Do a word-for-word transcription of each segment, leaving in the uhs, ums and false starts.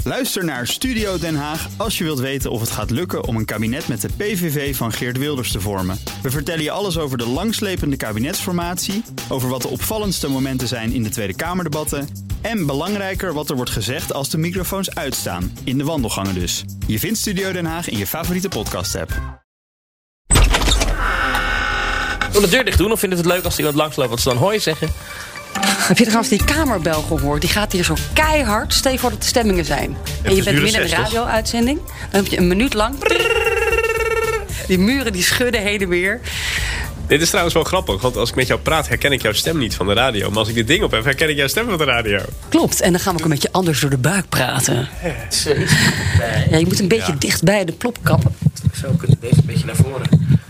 Luister naar Studio Den Haag als je wilt weten of het gaat lukken om een kabinet met de P V V van Geert Wilders te vormen. We vertellen je alles over de langslepende kabinetsformatie, over wat de opvallendste momenten zijn in de Tweede Kamerdebatten en belangrijker wat er wordt gezegd als de microfoons uitstaan, in de wandelgangen dus. Je vindt Studio Den Haag in je favoriete podcast-app. Wil de deur dicht doen of vindt het leuk als iemand langsloopt wat ze dan hoi zeggen? Heb je trouwens die kamerbel gehoord? Die gaat hier zo keihard. Stel je voor dat de stemmingen zijn. En je bent midden in een radio-uitzending. Dan heb je een minuut lang. Die muren die schudden heen en weer. Dit is trouwens wel grappig, want als ik met jou praat herken ik jouw stem niet van de radio. Maar als ik dit ding op heb, herken ik jouw stem van de radio. Klopt, en dan gaan we ook een beetje anders door de buik praten. Ja, je moet een beetje ja. dicht bij de plop kappen. Zo kunnen deze een beetje naar voren.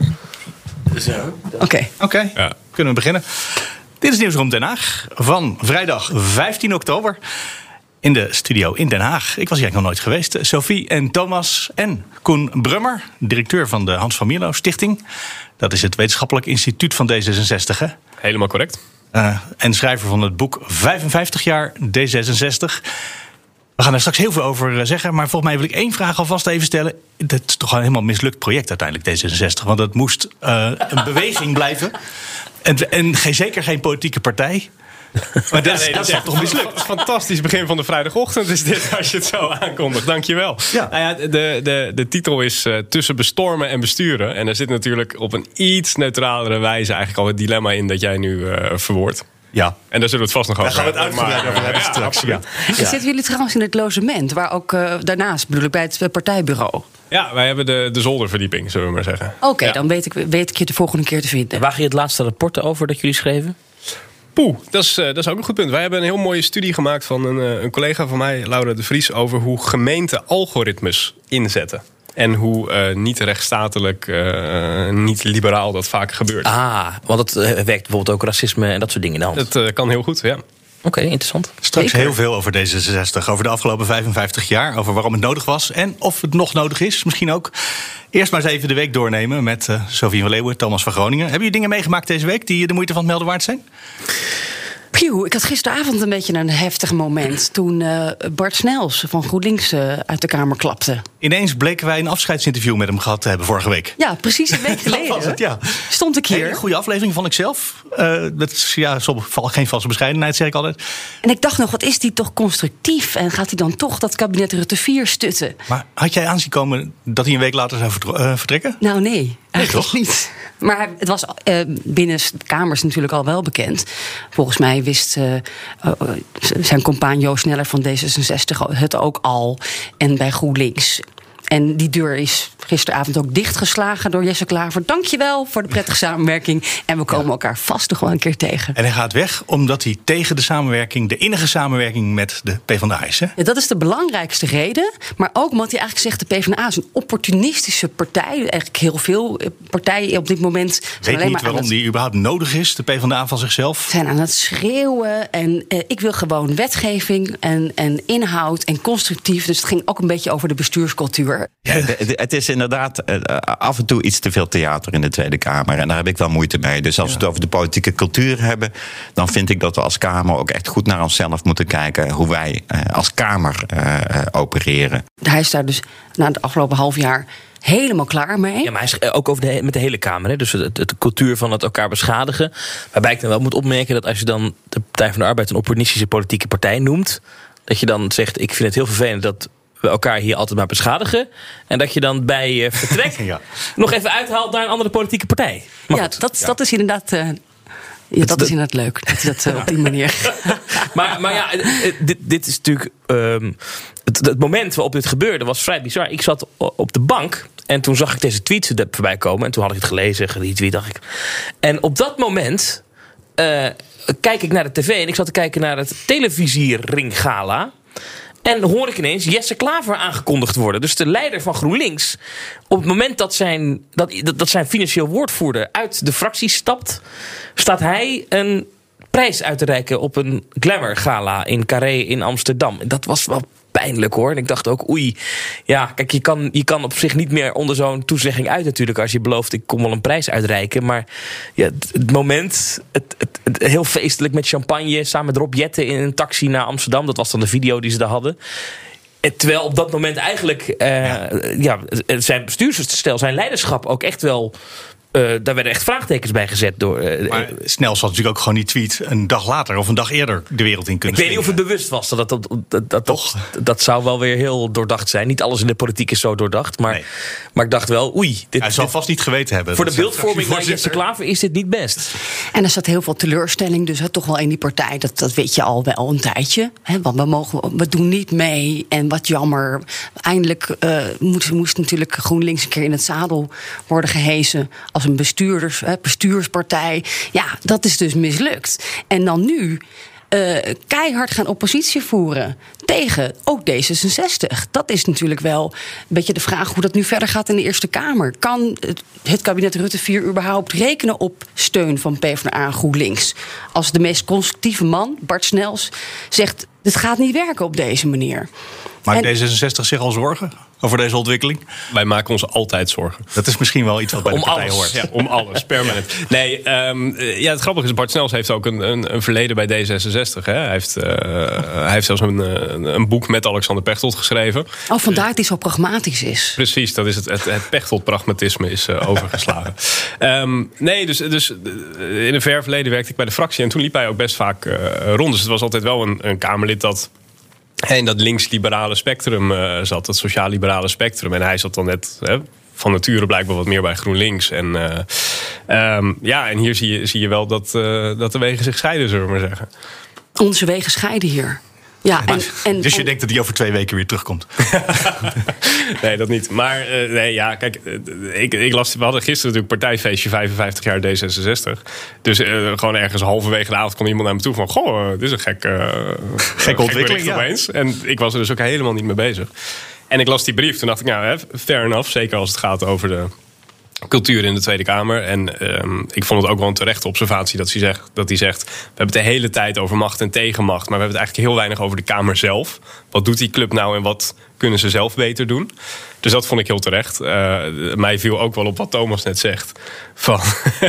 Zo. Oké. Okay. Oké, okay. ja. Kunnen we beginnen. Dit is Nieuwsroom Den Haag van vrijdag vijftien oktober. In de studio in Den Haag. Ik was hier eigenlijk nog nooit geweest. Sophie en Thomas en Koen Brummer, directeur van de Hans van Mierlo Stichting. Dat is het wetenschappelijk instituut van D zesenzestig, hè? Helemaal correct. Uh, en schrijver van het boek vijfenvijftig jaar D zesenzestig. We gaan er straks heel veel over zeggen, maar volgens mij wil ik één vraag alvast even stellen. Dat is toch een helemaal mislukt project uiteindelijk, D zesenzestig. Want het moest uh, een beweging blijven. En, en geen, zeker geen politieke partij. Maar dat, ja, nee, dat is toch mislukt. Een fantastisch begin van de vrijdagochtend is dit, als je het zo aankondigt. Dankjewel. Ja. Nou ja, de, de, de titel is uh, Tussen bestormen en besturen. En er zit natuurlijk op een iets neutralere wijze eigenlijk al het dilemma in dat jij nu uh, verwoordt. Ja. En daar zullen we het vast nog over hebben. Daar gaan we het uitgebreid over hebben ja, straks. Ja. Ja. Zitten jullie trouwens in het logement, waar ook uh, daarnaast bedoel ik bij het partijbureau? Ja, wij hebben de, de zolderverdieping, zullen we maar zeggen. Oké, okay, ja. dan weet ik, weet ik je de volgende keer te vinden. En waar ging je het laatste rapport over dat jullie schreven? Poeh, dat is, uh, dat is ook een goed punt. Wij hebben een heel mooie studie gemaakt van een, uh, een collega van mij, Laura de Vries, over hoe gemeenten algoritmes inzetten. En hoe uh, niet rechtsstatelijk, uh, niet liberaal dat vaak gebeurt. Ah, want het uh, werkt bijvoorbeeld ook racisme en dat soort dingen in de hand. Dat uh, kan heel goed, ja. Oké, okay, interessant. Straks Zeker. heel veel over D zesenzestig. Over de afgelopen vijfenvijftig jaar. Over waarom het nodig was. En of het nog nodig is. Misschien ook. Eerst maar eens even de week doornemen met uh, Sophie van Leeuwen, Thomas van Groningen. Hebben jullie dingen meegemaakt deze week die de moeite van het melden waard zijn? Pjoe, ik had gisteravond een beetje een heftig moment. Toen uh, Bart Snels van GroenLinks uh, uit de Kamer klapte. Ineens bleken wij een afscheidsinterview met hem gehad te hebben vorige week. Ja, precies een week geleden. was het, ja. Stond ik hier. Een goede aflevering vond ik zelf. Uh, dat is ja, geen valse bescheidenheid, zeg ik altijd. En ik dacht nog, wat is die toch constructief? En gaat hij dan toch dat kabinet Rutte vier stutten? Maar had jij aanzien komen dat hij een week later zou vertro- uh, vertrekken? Nou nee, eigenlijk toch? niet. Maar het was uh, binnen de Kamers natuurlijk al wel bekend. Volgens mij wist uh, uh, zijn compaan Joost Sneller van D zesenzestig het ook al. En bij GroenLinks. En die deur is gisteravond ook dichtgeslagen door Jesse Klaver. Dankjewel voor de prettige samenwerking. En we komen ja. elkaar vast nog wel een keer tegen. En hij gaat weg omdat hij tegen de samenwerking, de innige samenwerking met de PvdA is. Hè? Ja, dat is de belangrijkste reden. Maar ook omdat hij eigenlijk zegt, de PvdA is een opportunistische partij. Eigenlijk heel veel partijen op dit moment zijn Weet alleen niet maar waarom het, die überhaupt nodig is, de PvdA van zichzelf. Zijn aan het schreeuwen. En uh, ik wil gewoon wetgeving en, en inhoud en constructief. Dus het ging ook een beetje over de bestuurscultuur. Ja, het is inderdaad uh, af en toe iets te veel theater in de Tweede Kamer. En daar heb ik wel moeite mee. Dus als we het over de politieke cultuur hebben, dan vind ik dat we als Kamer ook echt goed naar onszelf moeten kijken hoe wij uh, als Kamer uh, uh, opereren. Hij is daar dus na het afgelopen half jaar helemaal klaar mee. Ja, maar hij is ook over de, met de hele Kamer. Hè? Dus de, de cultuur van het elkaar beschadigen. Waarbij ik dan wel moet opmerken dat als je dan de Partij van de Arbeid een opportunistische politieke partij noemt, dat je dan zegt, ik vind het heel vervelend dat we elkaar hier altijd maar beschadigen. En dat je dan bij je vertrek ja. nog even uithaalt naar een andere politieke partij. Maar ja, goed, dat, ja, dat is inderdaad uh, ja, dat is inderdaad leuk. Dat je dat uh, op die manier. maar, maar ja, dit, dit is natuurlijk Um, het, het moment waarop dit gebeurde was vrij bizar. Ik zat op de bank en toen zag ik deze tweets voorbij komen. En toen had ik het gelezen, geretweet, dacht ik. En op dat moment uh, kijk ik naar de tv en ik zat te kijken naar het televisieringgala. En hoor ik ineens Jesse Klaver aangekondigd worden. Dus de leider van GroenLinks. Op het moment dat zijn, dat, dat zijn financieel woordvoerder uit de fractie stapt, staat hij een prijs uit te reiken op een Glamour Gala in Carré in Amsterdam. Dat was wel pijnlijk hoor. En ik dacht ook, oei, ja, kijk, je kan, je kan op zich niet meer onder zo'n toezegging uit natuurlijk. Als je belooft, ik kom wel een prijs uitreiken. Maar ja, het, het moment, het, het, het heel feestelijk met champagne, samen met Rob Jetten in een taxi naar Amsterdam. Dat was dan de video die ze daar hadden. En terwijl op dat moment eigenlijk uh, ja. Ja, zijn bestuursstel, zijn leiderschap ook echt wel... Uh, daar werden echt vraagtekens bij gezet door. Uh, maar Snels had natuurlijk ook gewoon die tweet een dag later of een dag eerder de wereld in kunnen. Ik weet niet of het bewust was. Dat, dat, dat, dat, dat, dat zou wel weer heel doordacht zijn. Niet alles in de politiek is zo doordacht. Maar, nee. maar ik dacht wel, oei. Dit, Hij zal dit, vast niet geweten hebben. Voor de beeldvorming van Jesse Klaver is dit niet best. En er zat heel veel teleurstelling dus hè, toch wel in die partij. Dat, dat weet je al wel een tijdje. Hè, want we, mogen, we doen niet mee. En wat jammer. Eindelijk uh, moest, moest natuurlijk GroenLinks een keer in het zadel worden gehesen als een bestuur. Bestuurders, bestuurspartij. Ja, dat is dus mislukt. En dan nu uh, keihard gaan oppositie voeren tegen ook D zesenzestig. Dat is natuurlijk wel een beetje de vraag hoe dat nu verder gaat in de Eerste Kamer. Kan het, het kabinet Rutte vier überhaupt rekenen op steun van PvdA en GroenLinks? Als de meest constructieve man, Bart Snels, zegt... dit gaat niet werken op deze manier. Maakt en, D zesenzestig zich al zorgen over deze ontwikkeling? Wij maken ons altijd zorgen. Dat is misschien wel iets wat bij de om partij alles. hoort. Ja, om alles, permanent. Nee, um, ja, het grappige is, Bart Snels heeft ook een, een, een verleden bij D zesenzestig. Hè. Hij, heeft, uh, hij heeft zelfs een, een boek met Alexander Pechtold geschreven. Oh, vandaar dat hij zo pragmatisch is. Precies, dat is het, het, het Pechtold-pragmatisme is uh, overgeslagen. um, nee, dus, dus in een ver verleden werkte ik bij de fractie. En toen liep hij ook best vaak uh, rond. Dus het was altijd wel een, een Kamerlid dat... in dat links-liberale spectrum uh, zat, dat sociaal-liberale spectrum. En hij zat dan net hè, van nature blijkbaar wat meer bij GroenLinks. En, uh, um, ja, en hier zie je, zie je wel dat, uh, dat de wegen zich scheiden, zullen we maar zeggen. Onze wegen scheiden hier. Ja, en, en, dus je en, denkt dat hij over twee weken weer terugkomt? Nee, dat niet. Maar uh, nee, ja, kijk, uh, ik, ik las, we hadden gisteren natuurlijk partijfeestje vijfenvijftig jaar D zesenzestig. Dus uh, gewoon ergens halverwege de avond kwam iemand naar me toe van... goh, uh, dit is een gek, uh, gekke ontwikkeling, ja. opeens. En ik was er dus ook helemaal niet mee bezig. En ik las die brief, toen dacht ik, nou, hè, fair enough. Zeker als het gaat over de cultuur in de Tweede Kamer. En um, ik vond het ook wel een terechte observatie dat hij zegt, dat hij zegt... we hebben het de hele tijd over macht en tegenmacht... maar we hebben het eigenlijk heel weinig over de Kamer zelf. Wat doet die club nou en wat kunnen ze zelf beter doen? Dus dat vond ik heel terecht. Uh, mij viel ook wel op wat Thomas net zegt. Van,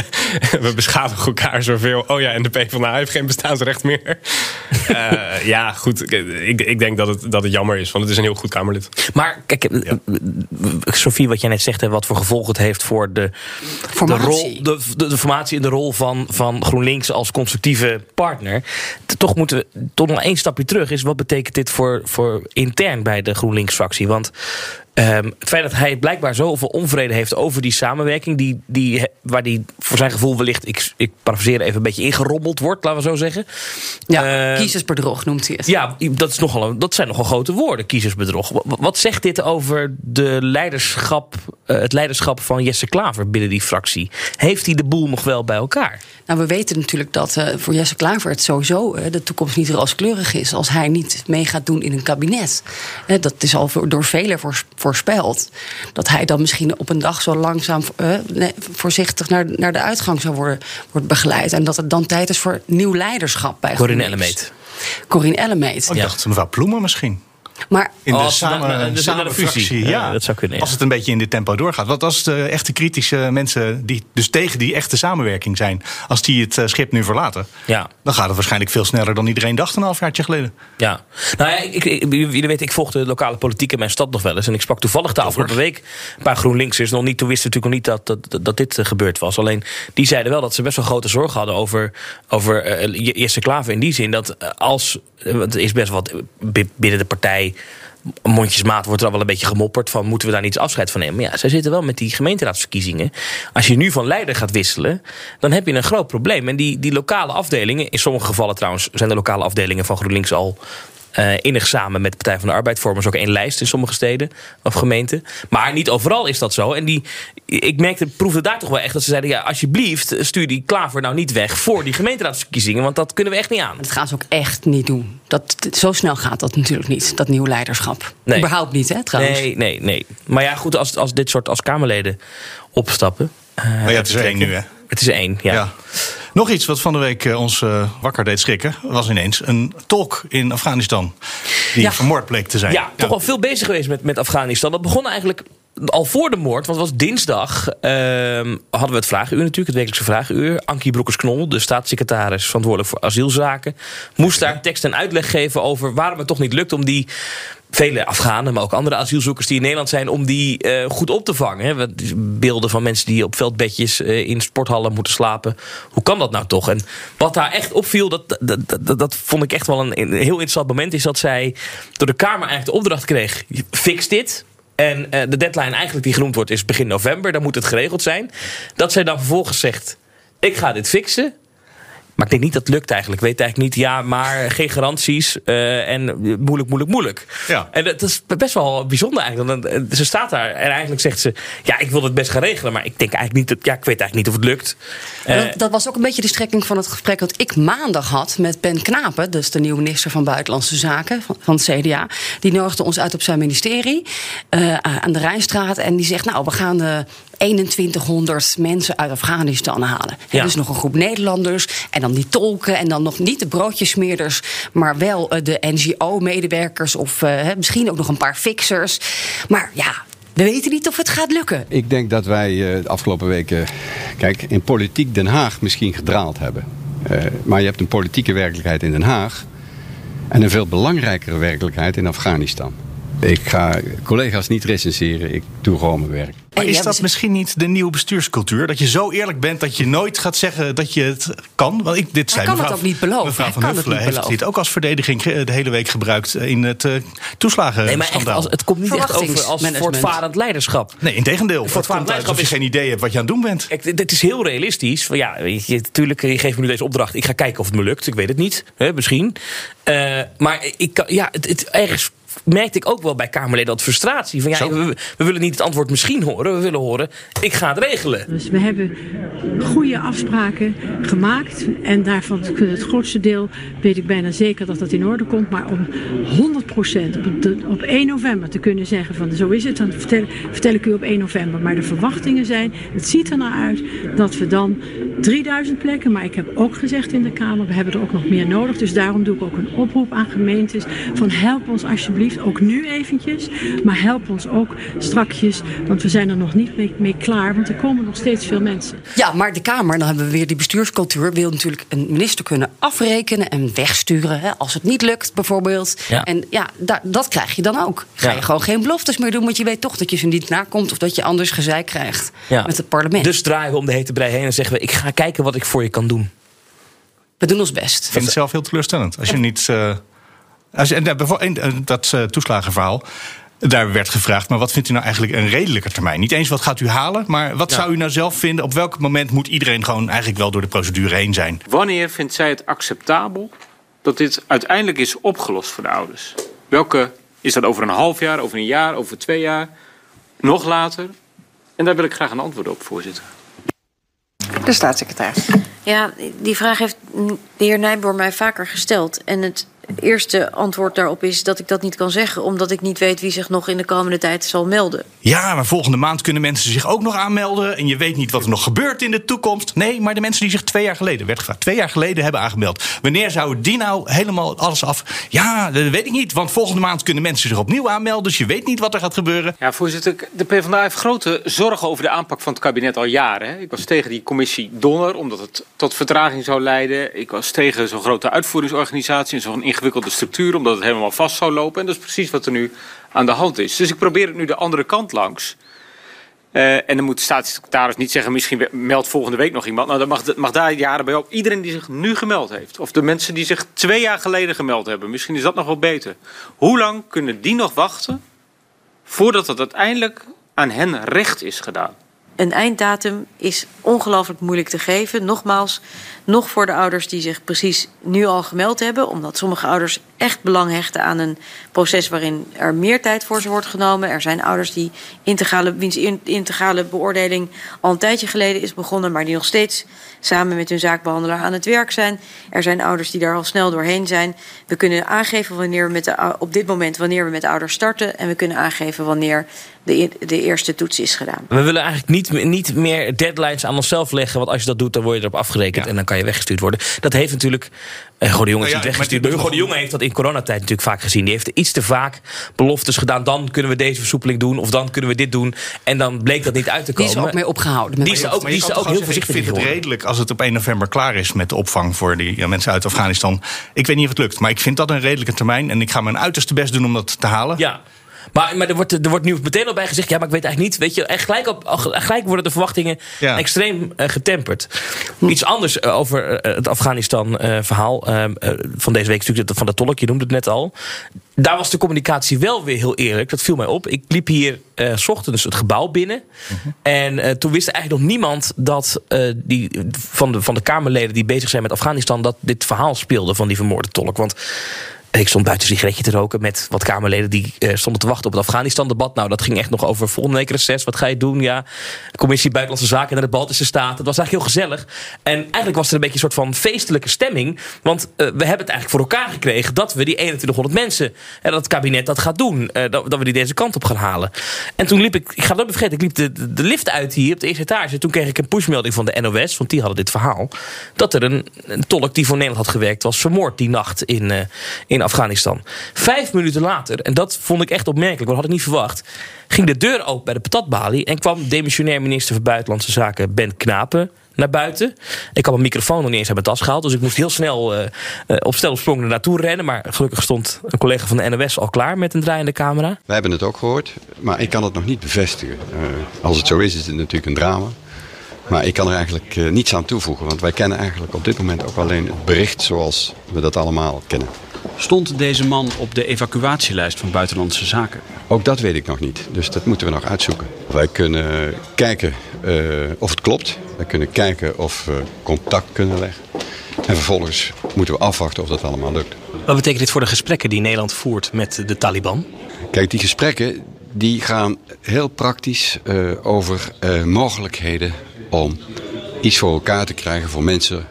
we beschadigen elkaar zoveel. Oh ja, en de PvdA heeft geen bestaansrecht meer. uh, ja, goed. Ik, ik denk dat het, dat het jammer is, want het is een heel goed Kamerlid. Maar kijk, ja. Sophie, wat jij net zegt... wat voor gevolg het heeft voor de, de, rol, de, de, de formatie en de rol van, van GroenLinks als constructieve partner. Toch moeten we toch nog één stapje terug. Is wat betekent dit voor, voor intern bij de GroenLinks-fractie? Want... Um, het feit dat hij blijkbaar zoveel onvrede heeft over die samenwerking... Die, die, waar die voor zijn gevoel wellicht, ik, ik parafraseer even... een beetje ingerommeld wordt, laten we zo zeggen. Ja, uh, kiezersbedrog noemt hij het. Ja, dat, is nogal een, dat zijn nogal grote woorden, kiezersbedrog. Wat, wat zegt dit over de leiderschap, uh, het leiderschap van Jesse Klaver binnen die fractie? Heeft hij de boel nog wel bij elkaar? Nou, we weten natuurlijk dat uh, voor Jesse Klaver het sowieso uh, de toekomst niet rooskleurig is... als hij niet mee gaat doen in een kabinet. Uh, dat is al voor, door velen voor, voorspeld. Dat hij dan misschien op een dag zo langzaam uh, nee, voorzichtig naar, naar de uitgang zou worden, worden begeleid. En dat het dan tijd is voor nieuw leiderschap bij Corinne Ellemeet. Corinne Ellemeet. Oh, ik dacht mevrouw Ploemen misschien. Maar in de oh, samen, na, na, samen de fractie, ja, ja, dat zou kunnen. Ja. Als het een beetje in dit tempo doorgaat. Want als de echte kritische mensen die dus tegen die echte samenwerking zijn, als die het schip nu verlaten, ja. dan gaat het waarschijnlijk veel sneller dan iedereen dacht een halfjaartje geleden. Ja, nou ja, ik, ik, jullie weten, ik volg de lokale politiek in mijn stad nog wel eens. En ik sprak toevallig de afgelopen week een paar GroenLinksers. Nog niet, toen wisten natuurlijk nog niet dat, dat, dat dit uh, gebeurd was. Alleen die zeiden wel dat ze best wel grote zorgen hadden over, over uh, Jesse Klaver. In die zin dat uh, als, uh, het is best wat binnen de partij, mondjesmaat wordt er al wel een beetje gemopperd van moeten we daar niet afscheid van nemen. Maar ja, zij zitten wel met die gemeenteraadsverkiezingen. Als je nu van leider gaat wisselen, dan heb je een groot probleem. En die, die lokale afdelingen, in sommige gevallen trouwens zijn de lokale afdelingen van GroenLinks al Uh, innig samen met de Partij van de Arbeid vormen ze ook één lijst in sommige steden of gemeenten. Maar niet overal is dat zo. En die, ik merkte, proefde daar toch wel echt dat ze zeiden, ja, alsjeblieft, stuur die Klaver nou niet weg voor die gemeenteraadsverkiezingen, want dat kunnen we echt niet aan. Dat gaan ze ook echt niet doen. Dat, zo snel gaat dat natuurlijk niet, dat nieuwe leiderschap. Nee. Überhaupt niet, hè, trouwens. Nee, nee, nee. Maar ja, goed, als, als dit soort als Kamerleden opstappen. Uh, maar ja, het is één nu, hè? Het is één, ja. ja. Nog iets wat van de week ons uh, wakker deed schrikken, was ineens een tolk in Afghanistan die ja. vermoord bleek te zijn. Ja, ja. toch al veel bezig geweest met, met Afghanistan. Dat begon eigenlijk al voor de moord, want het was dinsdag, uh, hadden we het vragenuur natuurlijk, het wekelijkse vragenuur. Ankie Broekers-Knol, de staatssecretaris verantwoordelijk voor asielzaken, moest daar tekst en uitleg geven over waarom het toch niet lukt om die vele Afghanen, maar ook andere asielzoekers die in Nederland zijn, om die uh, goed op te vangen. Hè. Beelden van mensen die op veldbedjes uh, in sporthallen moeten slapen. Hoe kan dat nou toch? En wat daar echt opviel, dat, dat, dat, dat vond ik echt wel een, een heel interessant moment, is dat zij door de Kamer eigenlijk de opdracht kreeg: fix dit. En uh, de deadline eigenlijk die genoemd wordt is begin november. Dan moet het geregeld zijn. Dat zij dan vervolgens zegt: ik ga dit fixen. Maar ik denk niet dat het lukt eigenlijk. Ik weet eigenlijk niet, ja, maar geen garanties. Uh, en moeilijk, moeilijk, moeilijk. Ja. En dat is best wel bijzonder eigenlijk. Dan, ze staat daar en eigenlijk zegt ze: ja, ik wil het best gaan regelen. Maar ik denk eigenlijk niet, dat, ja, ik weet eigenlijk niet of het lukt. Uh, dat, dat was ook een beetje de strekking van het gesprek dat ik maandag had met Ben Knapen. Dus de nieuwe minister van Buitenlandse Zaken van, van het C D A. Die nodigde ons uit op zijn ministerie uh, aan de Rijnstraat. En die zegt: nou, we gaan Uh, eenentwintighonderd mensen uit Afghanistan halen. Ja. Dus nog een groep Nederlanders en dan die tolken en dan nog niet de broodjesmeerders, maar wel uh, de N G O-medewerkers of uh, misschien ook nog een paar fixers. Maar ja, we weten niet of het gaat lukken. Ik denk dat wij uh, de afgelopen weken, kijk, in politiek Den Haag misschien gedraald hebben. Uh, maar je hebt een politieke werkelijkheid in Den Haag en een veel belangrijkere werkelijkheid in Afghanistan. Ik ga collega's niet recenseren, ik doe gewoon mijn werk. Maar is dat misschien niet de nieuwe bestuurscultuur? Dat je zo eerlijk bent dat je nooit gaat zeggen dat je het kan? Want ik, dit zei kan mevrouw, het ook niet beloven. Mevrouw Van Huffelen heeft beloven. Dit ook als verdediging de hele week gebruikt in het uh, toeslagen. Nee, maar echt, als, het komt niet echt over als voortvarend leiderschap. Nee, integendeel. Het komt uit als je geen idee hebt wat je aan het doen bent. Kijk, dit is heel realistisch. Ja, natuurlijk, je geeft me nu deze opdracht. Ik ga kijken of het me lukt. Ik weet het niet. Hè, misschien. Uh, maar ik kan, ja, het, het ergens merkte ik ook wel bij Kamerleden dat frustratie. Van, ja, we, we willen niet het antwoord misschien horen. We willen horen, ik ga het regelen. Dus we hebben goede afspraken gemaakt. En daarvan het grootste deel weet ik bijna zeker dat dat in orde komt. Maar om honderd procent op, de, op één november te kunnen zeggen van zo is het, dan vertel, vertel ik u op één november. Maar de verwachtingen zijn, het ziet er naar uit dat we dan drieduizend plekken, maar ik heb ook gezegd in de Kamer, we hebben er ook nog meer nodig. Dus daarom doe ik ook een oproep aan gemeentes van help ons alsjeblieft, ook nu eventjes, maar help ons ook strakjes, want we zijn er nog niet mee, mee klaar, want er komen nog steeds veel mensen. Ja, maar de Kamer, dan hebben we weer die bestuurscultuur, wil natuurlijk een minister kunnen afrekenen en wegsturen, hè, als het niet lukt bijvoorbeeld. Ja. En ja, da- dat krijg je dan ook. Ga je ja. gewoon geen beloftes meer doen, want je weet toch dat je ze niet nakomt of dat je anders gezeik krijgt ja. met het parlement. Dus draaien we om de hete brei heen en zeggen we, ik ga kijken wat ik voor je kan doen. We doen ons best. Ik vind het zelf heel teleurstellend. Als je niet. Uh, als, en, en, dat uh, toeslagenverhaal. Daar werd gevraagd, maar wat vindt u nou eigenlijk een redelijke termijn? Niet eens wat gaat u halen, maar wat ja. zou u nou zelf vinden? Op welk moment moet iedereen gewoon eigenlijk wel door de procedure heen zijn? Wanneer vindt zij het acceptabel dat dit uiteindelijk is opgelost voor de ouders? Welke, is dat over een half jaar, over een jaar, over twee jaar? Nog later? En daar wil ik graag een antwoord op, voorzitter. De staatssecretaris. Ja, die vraag heeft de heer Nijboer mij vaker gesteld. En het eerste antwoord daarop is dat ik dat niet kan zeggen, omdat ik niet weet wie zich nog in de komende tijd zal melden. Ja, maar volgende maand kunnen mensen zich ook nog aanmelden. En je weet niet wat er nog gebeurt in de toekomst. Nee, maar de mensen die zich twee jaar geleden, werd gevraagd, twee jaar geleden hebben aangemeld. Wanneer zouden die nou helemaal alles af? Ja, dat weet ik niet. Want volgende maand kunnen mensen zich opnieuw aanmelden. Dus je weet niet wat er gaat gebeuren. Ja, voorzitter, de PvdA heeft grote zorgen over de aanpak van het kabinet al jaren. Hè. Ik was tegen die commissie Donner, omdat het tot vertraging zou leiden. Ik was tegen zo'n grote uitvoeringsorganisatie en zo'n ingewikkelde structuur, omdat het helemaal vast zou lopen. En dat is precies wat er nu aan de hand is. Dus ik probeer het nu de andere kant langs. Uh, en dan moet de staatssecretaris niet zeggen, misschien meldt volgende week nog iemand. Nou, dan mag, mag daar jaren bij ook iedereen die zich nu gemeld heeft. Of de mensen die zich twee jaar geleden gemeld hebben. Misschien is dat nog wel beter. Hoe lang kunnen die nog wachten voordat het uiteindelijk aan hen recht is gedaan? Een einddatum is ongelooflijk moeilijk te geven. Nogmaals, nog voor de ouders die zich precies nu al gemeld hebben. Omdat sommige ouders echt belang hechten aan een proces waarin er meer tijd voor ze wordt genomen. Er zijn ouders die integrale, wiens integrale beoordeling al een tijdje geleden is begonnen, maar die nog steeds samen met hun zaakbehandelaar aan het werk zijn. Er zijn ouders die daar al snel doorheen zijn. We kunnen aangeven wanneer we met de, op dit moment wanneer we met de ouders starten. En we kunnen aangeven wanneer de, de eerste toets is gedaan. We willen eigenlijk niet, niet meer deadlines aan onszelf leggen. Want als je dat doet, dan word je erop afgerekend. Ja. En dan kan je je weggestuurd worden. Dat heeft natuurlijk... Uh, Hugo de Jonge is Nou ja, niet weggestuurd. Maar Hugo de Jonge heeft dat in coronatijd natuurlijk vaak gezien. Die heeft iets te vaak beloftes gedaan. Dan kunnen we deze versoepeling doen. Of dan kunnen we dit doen. En dan bleek dat niet uit te komen. Die is er ook mee opgehouden. Die is er ook, die is er ook heel voorzichtig in. Ik vind het redelijk als het op één november klaar is met de opvang voor die ja, mensen uit Afghanistan. Ik weet niet of het lukt, maar ik vind dat een redelijke termijn. En ik ga mijn uiterste best doen om dat te halen. Ja. Maar, maar er, wordt, er wordt nu meteen al bij gezegd... ja, maar ik weet eigenlijk niet... weet je, echt gelijk, op, gelijk worden de verwachtingen ja. extreem uh, getemperd. Iets anders uh, over uh, het Afghanistan-verhaal... Uh, uh, van deze week, natuurlijk van de tolk, je noemde het net al. Daar was de communicatie wel weer heel eerlijk. Dat viel mij op. Ik liep hier uh, 's ochtends het gebouw binnen. Uh-huh. En uh, toen wist eigenlijk nog niemand... dat uh, die, van, de, van de Kamerleden die bezig zijn met Afghanistan... dat dit verhaal speelde van die vermoorde tolk. Want... ik stond buiten een sigaretje te roken met wat Kamerleden... die uh, stonden te wachten op het Afghanistan-debat. Nou, dat ging echt nog over volgende week reces. Wat ga je doen? Ja, de Commissie Buitenlandse Zaken naar de Baltische Staten. Dat was eigenlijk heel gezellig. En eigenlijk was er een beetje een soort van feestelijke stemming. Want uh, we hebben het eigenlijk voor elkaar gekregen... dat we die eenentwintighonderd mensen... en dat het kabinet dat gaat doen. Uh, dat, dat we die deze kant op gaan halen. En toen liep ik... ik ga het nooit vergeten. Ik liep de, de, de lift uit hier op de eerste etage. Toen kreeg ik een pushmelding van de N O S... want die hadden dit verhaal... dat er een, een tolk die voor Nederland had gewerkt... was vermoord die nacht in, uh, in Afghanistan. Vijf minuten later, en dat vond ik echt opmerkelijk, want dat had ik niet verwacht, ging de deur open bij de patatbalie en kwam demissionair minister van Buitenlandse Zaken Ben Knapen naar buiten. Ik had mijn microfoon nog niet eens uit mijn tas gehaald, dus ik moest heel snel uh, uh, op stel op sprong er naartoe rennen. Maar gelukkig stond een collega van de N O S al klaar met een draaiende camera. We hebben het ook gehoord, maar ik kan het nog niet bevestigen. Uh, als het zo is, is het natuurlijk een drama. Maar ik kan er eigenlijk uh, niets aan toevoegen, want wij kennen eigenlijk op dit moment ook alleen het bericht zoals we dat allemaal kennen. Stond deze man op de evacuatielijst van Buitenlandse Zaken? Ook dat weet ik nog niet, dus dat moeten we nog uitzoeken. Wij kunnen kijken uh, of het klopt. Wij kunnen kijken of we contact kunnen leggen. En vervolgens moeten we afwachten of dat allemaal lukt. Wat betekent dit voor de gesprekken die Nederland voert met de Taliban? Kijk, die gesprekken die gaan heel praktisch uh, over uh, mogelijkheden om iets voor elkaar te krijgen voor mensen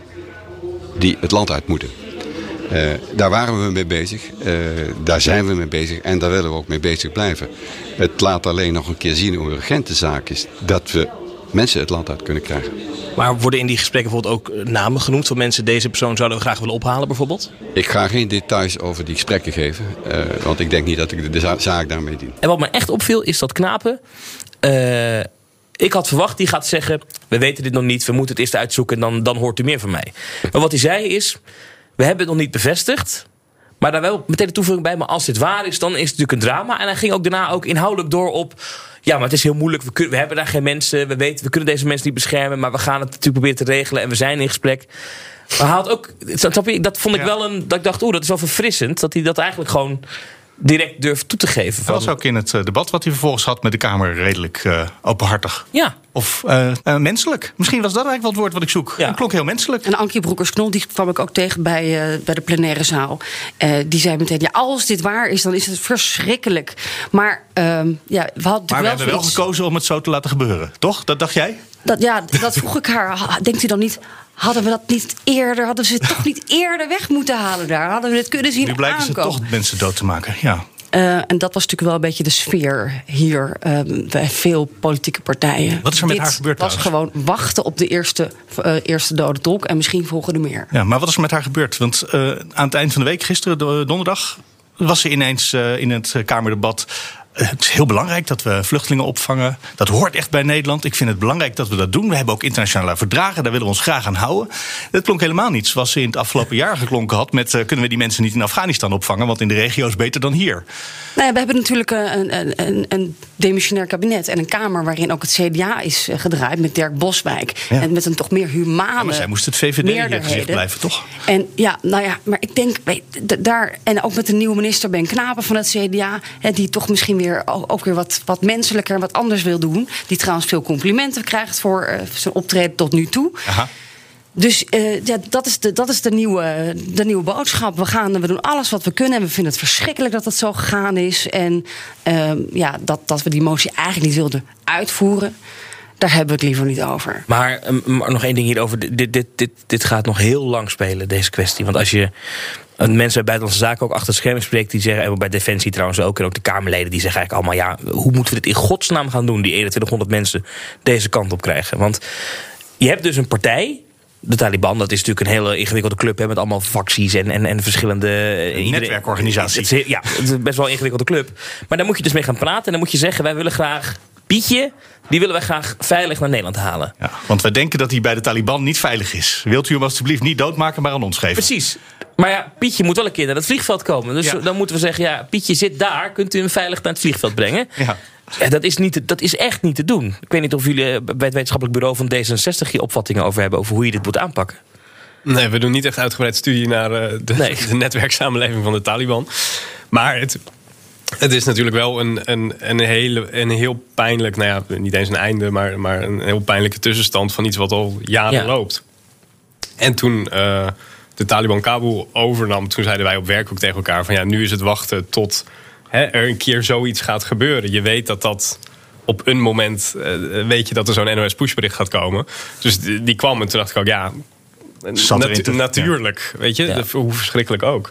die het land uit moeten. Uh, daar waren we mee bezig, uh, daar zijn we mee bezig en daar willen we ook mee bezig blijven. Het laat alleen nog een keer zien hoe urgent de zaak is dat we mensen het land uit kunnen krijgen. Maar worden in die gesprekken bijvoorbeeld ook namen genoemd van mensen, deze persoon zouden we graag willen ophalen bijvoorbeeld? Ik ga geen details over die gesprekken geven, uh, want ik denk niet dat ik de za- zaak daarmee dien. En wat me echt opviel is dat Knapen... Uh... Ik had verwacht, die gaat zeggen, we weten dit nog niet, we moeten het eerst uitzoeken en dan, dan hoort u meer van mij. Maar wat hij zei is, we hebben het nog niet bevestigd, maar daar wel meteen de toevoeging bij, maar als dit waar is, dan is het natuurlijk een drama. En hij ging ook daarna ook inhoudelijk door op, ja, maar het is heel moeilijk, we, kunnen, we hebben daar geen mensen, we weten, we kunnen deze mensen niet beschermen, maar we gaan het natuurlijk proberen te regelen en we zijn in gesprek. Maar hij had ook, dat vond ik wel een, dat ik dacht, oeh, dat is wel verfrissend, dat hij dat eigenlijk gewoon direct durft toe te geven. Dat was ook in het debat wat hij vervolgens had met de Kamer redelijk uh, openhartig. Ja. Of uh, uh, menselijk. Misschien was dat eigenlijk wel het woord wat ik zoek. Ja. Het klonk heel menselijk. En Ankie Broekers-Knol, die kwam ik ook tegen bij, uh, bij de plenaire zaal. Uh, die zei meteen, ja, als dit waar is, dan is het verschrikkelijk. Maar, uh, ja, we hadden maar we wel hebben wel iets... gekozen om het zo te laten gebeuren. Toch? Dat dacht jij? Dat, ja, dat vroeg ik haar. Denkt u dan niet, hadden we dat niet eerder, hadden ze het toch niet eerder weg moeten halen daar? Hadden we het kunnen zien aankomen? Nu blijken ze toch mensen dood te maken, ja. Uh, en dat was natuurlijk wel een beetje de sfeer hier uh, bij veel politieke partijen. Wat is er met Dit haar gebeurd? was trouwens? gewoon wachten op de eerste, uh, eerste dode tolk en misschien volgen er meer. Ja, maar wat is er met haar gebeurd? Want uh, aan het eind van de week, gisteren donderdag, was ze ineens uh, in het Kamerdebat. Het is heel belangrijk dat we vluchtelingen opvangen. Dat hoort echt bij Nederland. Ik vind het belangrijk dat we dat doen. We hebben ook internationale verdragen. Daar willen we ons graag aan houden. Dat klonk helemaal niet zoals ze in het afgelopen jaar geklonken had met uh, kunnen we die mensen niet in Afghanistan opvangen, want in de regio is beter dan hier. Nou ja, we hebben natuurlijk een, een, een, een demissionair kabinet en een Kamer waarin ook het C D A is gedraaid met Dirk Boswijk. Ja. En met een toch meer humane ja, maar zij moest het V V D in gezicht blijven, toch? En ja, nou ja, maar ik denk, weet, daar, en ook met de nieuwe minister Ben Knapen van het C D A, hè, die toch misschien weer ook weer wat, wat menselijker en wat anders wil doen. Die trouwens veel complimenten krijgt voor uh, zijn optreden tot nu toe. Aha. Dus uh, ja, dat is, de, dat is de, nieuwe, de nieuwe boodschap. We, gaan, we doen alles wat we kunnen en we vinden het verschrikkelijk dat het zo gegaan is. En uh, ja, dat, dat we die motie eigenlijk niet wilden uitvoeren. Daar hebben we het liever niet over. Maar, maar nog één ding hierover. Dit, dit, dit, dit gaat nog heel lang spelen, deze kwestie. Want als je mensen bij Buitenlandse Zaken ook achter het scherm spreekt, die zeggen, en bij Defensie trouwens ook, en ook de Kamerleden, die zeggen eigenlijk allemaal, ja, hoe moeten we dit in godsnaam gaan doen, die eenentwintighonderd mensen deze kant op krijgen? Want je hebt dus een partij de Taliban, dat is natuurlijk een hele ingewikkelde club, hè, met allemaal facties en, en, en verschillende... Een netwerkorganisatie. Het is, ja, het is best wel een ingewikkelde club. Maar daar moet je dus mee gaan praten en dan moet je zeggen, wij willen graag Pietje, die willen wij graag veilig naar Nederland halen. Ja, want wij denken dat hij bij de Taliban niet veilig is. Wilt u hem alstublieft niet doodmaken, maar aan ons geven? Precies. Maar ja, Pietje moet wel een keer naar het vliegveld komen. Dus ja. dan moeten we zeggen, ja, Pietje zit daar, kunt u hem veilig naar het vliegveld brengen? Ja. Ja, dat, is niet te, dat is echt niet te doen. Ik weet niet of jullie bij het wetenschappelijk bureau van D zesenzestig hier opvattingen over hebben over hoe je dit moet aanpakken. Nee, we doen niet echt uitgebreid studie naar uh, de, nee. de netwerksamenleving van de Taliban. Maar het, het is natuurlijk wel een, een, een, hele, een heel pijnlijk, nou ja, niet eens een einde, maar, maar een heel pijnlijke tussenstand van iets wat al jaren ja. loopt. En toen uh, de Taliban Kabul overnam, toen zeiden wij op werk ook tegen elkaar van ja, nu is het wachten tot He, er een keer zoiets gaat gebeuren. Je weet dat dat op een moment, uh, weet je dat er zo'n N O S pushbericht gaat komen. Dus die, die kwam en toen dacht ik ook, ja, natu- te, natuurlijk. Ja. Weet je, ja. hoe verschrikkelijk ook.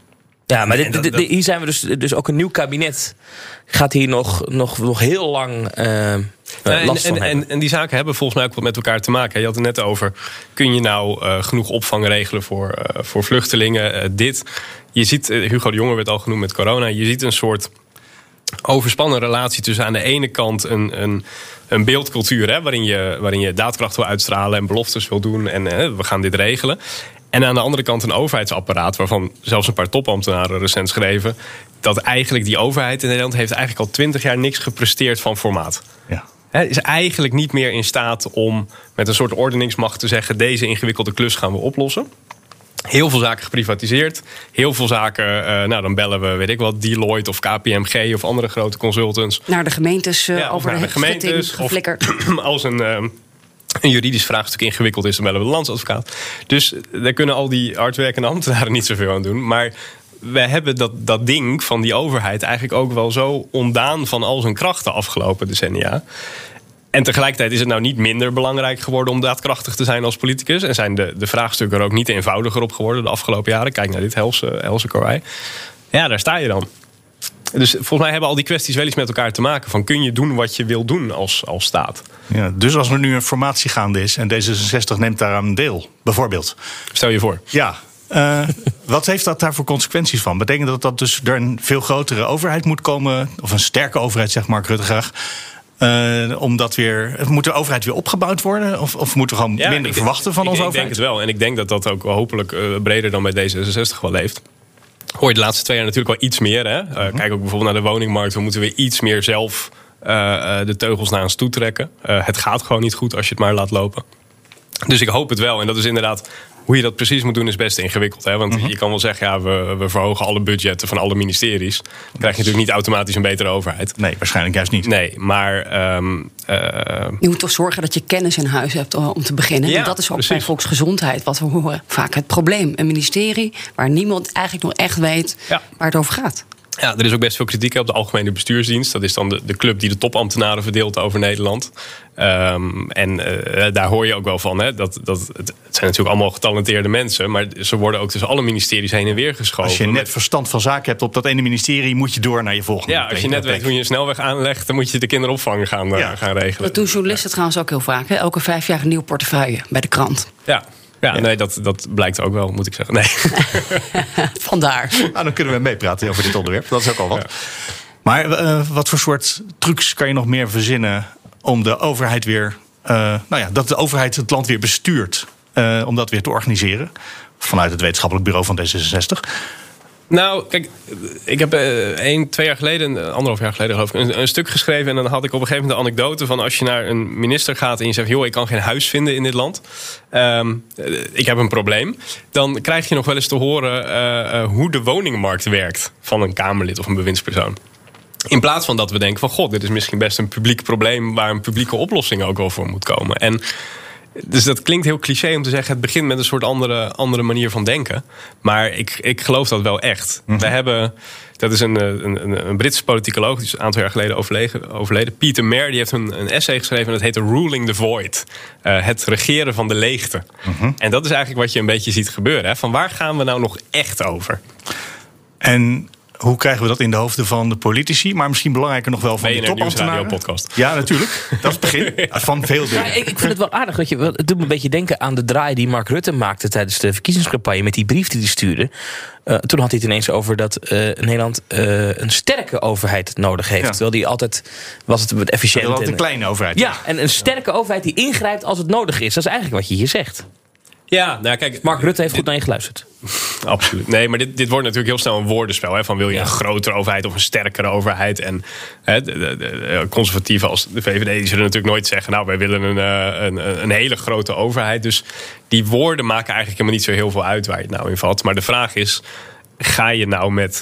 Ja, maar dit, dit, dit, hier zijn we dus, dus ook een nieuw kabinet. Gaat hier nog, nog, nog heel lang uh, uh, ja, last en, van en, hebben. En, en die zaken hebben volgens mij ook wat met elkaar te maken. Je had het net over, kun je nou uh, genoeg opvang regelen voor, uh, voor vluchtelingen? Uh, dit, je ziet, uh, Hugo de Jonge werd al genoemd met corona. Je ziet een soort overspannen relatie tussen aan de ene kant een, een, een beeldcultuur, hè, waarin, je, waarin je daadkracht wil uitstralen en beloftes wil doen en uh, we gaan dit regelen. En aan de andere kant een overheidsapparaat waarvan zelfs een paar topambtenaren recent schreven dat eigenlijk die overheid in Nederland heeft eigenlijk al twintig jaar niks gepresteerd van formaat. Ja. He, is eigenlijk niet meer in staat om met een soort ordeningsmacht te zeggen deze ingewikkelde klus gaan we oplossen. Heel veel zaken geprivatiseerd. Heel veel zaken, uh, nou dan bellen we, weet ik wat, Deloitte of K P M G of andere grote consultants. Naar de gemeentes uh, ja, over de, de gemeentes geflikkerd. Als een, uh, een juridisch vraagstuk ingewikkeld is, dan bellen we de landsadvocaat. Dus daar kunnen al die hardwerkende ambtenaren niet zoveel aan doen. Maar we hebben dat, dat ding van die overheid eigenlijk ook wel zo ontdaan van al zijn krachten afgelopen decennia. En tegelijkertijd is het nou niet minder belangrijk geworden om daadkrachtig te zijn als politicus. En zijn de, de vraagstukken er ook niet eenvoudiger op geworden de afgelopen jaren. Kijk naar dit helse, helse karwei. Ja, daar sta je dan. Dus volgens mij hebben al die kwesties wel iets met elkaar te maken. Van kun je doen wat je wil doen als, als staat? Ja, dus als er nu een formatie gaande is en D zesenzestig neemt daaraan deel, bijvoorbeeld. Stel je voor. Ja. Uh, wat heeft dat daar voor consequenties van? Betekent dat dat dus er een veel grotere overheid moet komen, of een sterke overheid, zegt Mark Rutte graag? Uh, omdat weer, moet de overheid weer opgebouwd worden? Of, of moeten we gewoon ja, minder ik, verwachten van ik, onze ik overheid? Ik denk het wel. En ik denk dat dat ook hopelijk uh, breder dan bij D zesenzestig wel leeft. Hoor je de laatste twee jaar natuurlijk wel iets meer. Hè? Uh, mm-hmm. Kijk ook bijvoorbeeld naar de woningmarkt. We moeten weer iets meer zelf uh, uh, de teugels naar ons toe trekken. Uh, het gaat gewoon niet goed als je het maar laat lopen. Dus ik hoop het wel. En dat is inderdaad, hoe je dat precies moet doen is best ingewikkeld. Hè? Want mm-hmm. je kan wel zeggen, ja, we, we verhogen alle budgetten van alle ministeries. Dan krijg je natuurlijk niet automatisch een betere overheid. Nee, waarschijnlijk juist niet. Nee, maar Um, uh, je moet toch zorgen dat je kennis in huis hebt om te beginnen. Ja, Want dat is ook precies. bij volksgezondheid wat we horen. Vaak het probleem. Een ministerie waar niemand eigenlijk nog echt weet ja. waar het over gaat. Ja, er is ook best veel kritiek op de Algemene Bestuursdienst. Dat is dan de, de club die de topambtenaren verdeelt over Nederland. Um, en uh, daar hoor je ook wel van. Hè, dat, dat, het zijn natuurlijk allemaal getalenteerde mensen. Maar ze worden ook tussen alle ministeries heen en weer geschoven. Als je net verstand van zaken hebt op dat ene ministerie, moet je door naar je volgende. Ja, als je net weet hoe je een snelweg aanlegt, dan moet je de kinderopvang gaan, ja. uh, gaan regelen. Dat doen journalisten ja. trouwens ook heel vaak. Hè? Elke vijf jaar een nieuw portefeuille bij de krant. Ja. Ja, ja, nee, dat, dat blijkt ook wel, moet ik zeggen. Nee. Vandaar. Nou, dan kunnen we meepraten over dit onderwerp. Dat is ook al wat. Ja. Maar uh, wat voor soort trucs kan je nog meer verzinnen om de overheid weer, Uh, nou ja, dat de overheid het land weer bestuurt, Uh, om dat weer te organiseren? Vanuit het wetenschappelijk bureau van D zesenzestig. Nou, kijk, ik heb één, twee jaar geleden, anderhalf jaar geleden geloof ik, een, een stuk geschreven. En dan had ik op een gegeven moment de anekdote van als je naar een minister gaat en je zegt, joh, ik kan geen huis vinden in dit land. Um, ik heb een probleem. Dan krijg je nog wel eens te horen uh, uh, hoe de woningmarkt werkt van een Kamerlid of een bewindspersoon. In plaats van dat we denken van, god, dit is misschien best een publiek probleem waar een publieke oplossing ook wel voor moet komen. En dus dat klinkt heel cliché om te zeggen, het begint met een soort andere, andere manier van denken. Maar ik, ik geloof dat wel echt. Mm-hmm. We hebben, dat is een, een, een Britse politicoloog, die is een aantal jaar geleden overleden, overleden. Peter Mair, die heeft een, een essay geschreven en dat heet Ruling the Void. Uh, het regeren van de leegte. Mm-hmm. En dat is eigenlijk wat je een beetje ziet gebeuren. Hè? Van waar gaan we nou nog echt over? En hoe krijgen we dat in de hoofden van de politici? Maar misschien belangrijker nog wel van de topambtenaren. podcast. Ja, natuurlijk. Dat is het begin van veel dingen. Ja, ik, ik vind het wel aardig. Dat je, het doet me een beetje denken aan de draai die Mark Rutte maakte tijdens de verkiezingscampagne met die brief die hij stuurde. Uh, toen had hij het ineens over dat uh, Nederland uh, een sterke overheid nodig heeft. Ja. Terwijl die altijd was het efficiënt. Altijd een kleine overheid. Ja, en een sterke overheid die ingrijpt als het nodig is. Dat is eigenlijk wat je hier zegt. Ja, nou kijk, Mark Rutte heeft dit, goed naar je geluisterd. Absoluut. Nee, maar dit, dit wordt natuurlijk heel snel een woordenspel. Hè, van wil je ja. een grotere overheid of een sterkere overheid? En hè, de, de, de conservatieven als de V V D die zullen natuurlijk nooit zeggen, nou, wij willen een, een, een hele grote overheid. Dus die woorden maken eigenlijk helemaal niet zo heel veel uit waar je het nou in valt. Maar de vraag is, ga je nou met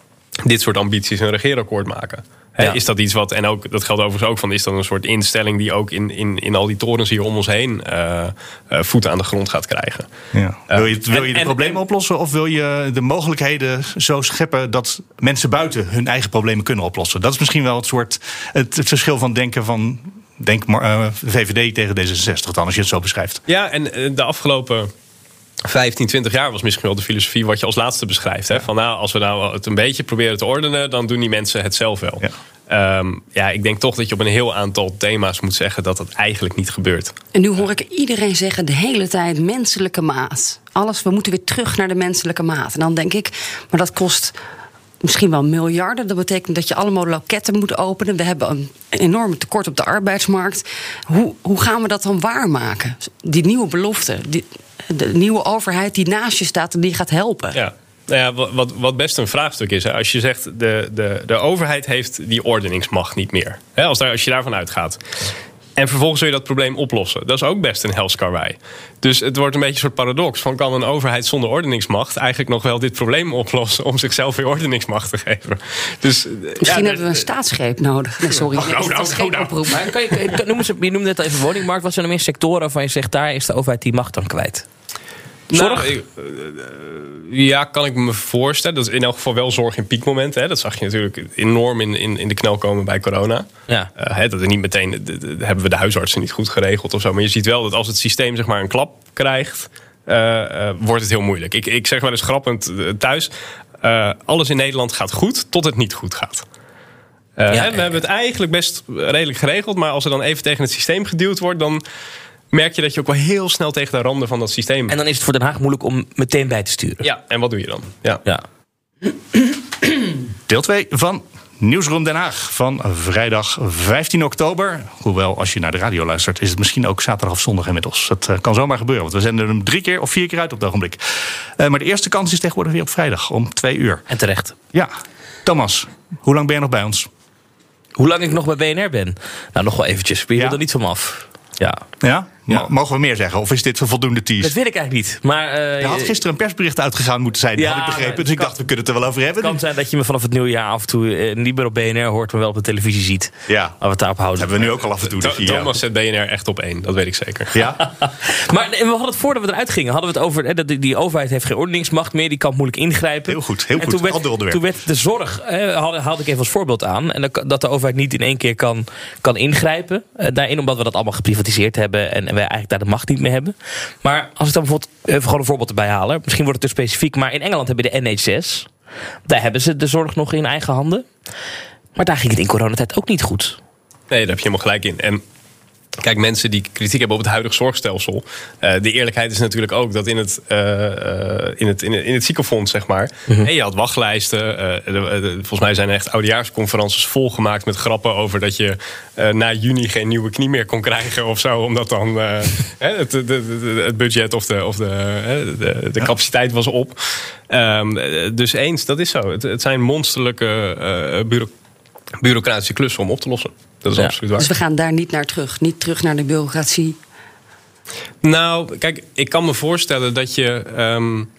dit soort ambities een regeerakkoord maken? Ja. Is dat iets wat, en ook dat geldt overigens ook van, is dat een soort instelling die ook in, in, in al die torens hier om ons heen uh, uh, voeten aan de grond gaat krijgen? Ja. Wil je, wil je de en, problemen en, oplossen of wil je de mogelijkheden zo scheppen dat mensen buiten hun eigen problemen kunnen oplossen? Dat is misschien wel het soort het, het verschil van denken van denk uh, V V D tegen D zesenzestig dan, als je het zo beschrijft. Ja, en de afgelopen vijftien, twintig jaar was misschien wel de filosofie wat je als laatste beschrijft. Hè? Van nou, als we nou het een beetje proberen te ordenen, dan doen die mensen het zelf wel. Ja. Um, ja, ik denk toch dat je op een heel aantal thema's moet zeggen dat dat eigenlijk niet gebeurt. En nu hoor ik iedereen zeggen de hele tijd menselijke maat. Alles, we moeten weer terug naar de menselijke maat. En dan denk ik, maar dat kost misschien wel miljarden. Dat betekent dat je allemaal loketten moet openen. We hebben een enorme tekort op de arbeidsmarkt. Hoe, hoe gaan we dat dan waarmaken? Die nieuwe belofte, die, de nieuwe overheid die naast je staat en die gaat helpen. Ja. Nou ja, wat, wat best een vraagstuk is. Hè. Als je zegt, de, de, de overheid heeft die ordeningsmacht niet meer. Hè, als, daar, als je daarvan uitgaat. En vervolgens wil je dat probleem oplossen. Dat is ook best een hels karwei. Dus het wordt een beetje een soort paradox. Van kan een overheid zonder ordeningsmacht eigenlijk nog wel dit probleem oplossen om zichzelf weer ordeningsmacht te geven? Dus, Misschien ja, hebben we een staatsgreep nodig. Nee, sorry, oh, nou, dat is geen nou, oproep. Maar kan je, kan, noem eens, je noemde net even woningmarkt. Wat zijn er meer sectoren waarvan je zegt, daar is de overheid die macht dan kwijt? Zorg? Nou, ja, kan ik me voorstellen. Dat is in elk geval wel zorg in piekmomenten. Hè. Dat zag je natuurlijk enorm in, in, in de knel komen bij corona. Ja. Uh, hè, dat er niet meteen, de, de, de, hebben we de huisartsen niet goed geregeld of zo. Maar je ziet wel dat als het systeem zeg maar een klap krijgt, uh, uh, wordt het heel moeilijk. Ik, ik zeg wel eens grappend uh, thuis, uh, alles in Nederland gaat goed tot het niet goed gaat. Uh, ja, hè, we ja, hebben het eigenlijk best redelijk geregeld. Maar als er dan even tegen het systeem geduwd wordt, dan merk je dat je ook wel heel snel tegen de randen van dat systeem. En dan is het voor Den Haag moeilijk om meteen bij te sturen. Ja, en wat doe je dan? Ja. ja. Deel twee van Nieuwsroom Den Haag van vrijdag vijftien oktober. Hoewel, als je naar de radio luistert, is het misschien ook zaterdag of zondag inmiddels. Dat uh, kan zomaar gebeuren, want we zenden hem drie keer of vier keer uit op het ogenblik. Uh, maar de eerste kans is tegenwoordig weer op vrijdag om twee uur. En terecht. Ja. Thomas, hoe lang ben je nog bij ons? Hoe lang ik nog bij B N R ben? Nou, nog wel eventjes. Ben je ja. er niet van af? Ja. Ja? Ja. Mogen we meer zeggen? Of is dit een voldoende tease? Dat weet ik eigenlijk niet. Maar, uh, er had gisteren een persbericht uitgegaan moeten zijn. Ja, had ik begrepen. Dus ik kan, dacht, we kunnen het er wel over hebben. Het kan zijn dat je me vanaf het nieuwe jaar af en toe uh, niet meer op B N R hoort, maar wel op de televisie ziet. Ja. Laten we het daarop houden. Dat hebben we nu ook al af en toe. Dus Thomas zet B N R echt op één. Dat weet ik zeker. Ja. Maar we hadden het voordat we eruit gingen, hadden we het over hè, dat die, die overheid heeft geen ordeningsmacht meer. Die kan moeilijk ingrijpen. Heel goed. Heel en goed. Toen werd, toen werd de zorg, hè, haalde, haalde ik even als voorbeeld aan. En dat, dat de overheid niet in één keer kan, kan ingrijpen. Uh, daarin omdat we dat allemaal geprivatiseerd hebben. En, en wij eigenlijk daar de macht niet meer hebben. Maar als ik dan bijvoorbeeld even gewoon een voorbeeld erbij halen. Misschien wordt het te specifiek. Maar in Engeland heb je de N H S. Daar hebben ze de zorg nog in eigen handen. Maar daar ging het in coronatijd ook niet goed. Nee, daar heb je helemaal gelijk in. En kijk, mensen die kritiek hebben op het huidige zorgstelsel. Uh, de eerlijkheid is natuurlijk ook dat in het, uh, in het, in het, in het ziekenfonds, zeg maar. Mm-hmm. Hey, je had wachtlijsten. Uh, de, de, volgens mij zijn er echt oudejaarsconferences volgemaakt met grappen over dat je uh, na juni geen nieuwe knie meer kon krijgen of zo. Omdat dan uh, het, de, de, het budget of de, of de, de, de capaciteit was op. Um, dus eens, dat is zo. Het, het zijn monsterlijke uh, bureau, bureaucratische klussen om op te lossen. Dat is ja. absoluut waar. Dus we gaan daar niet naar terug. Niet terug naar de bureaucratie. Nou, kijk, ik kan me voorstellen dat je Um,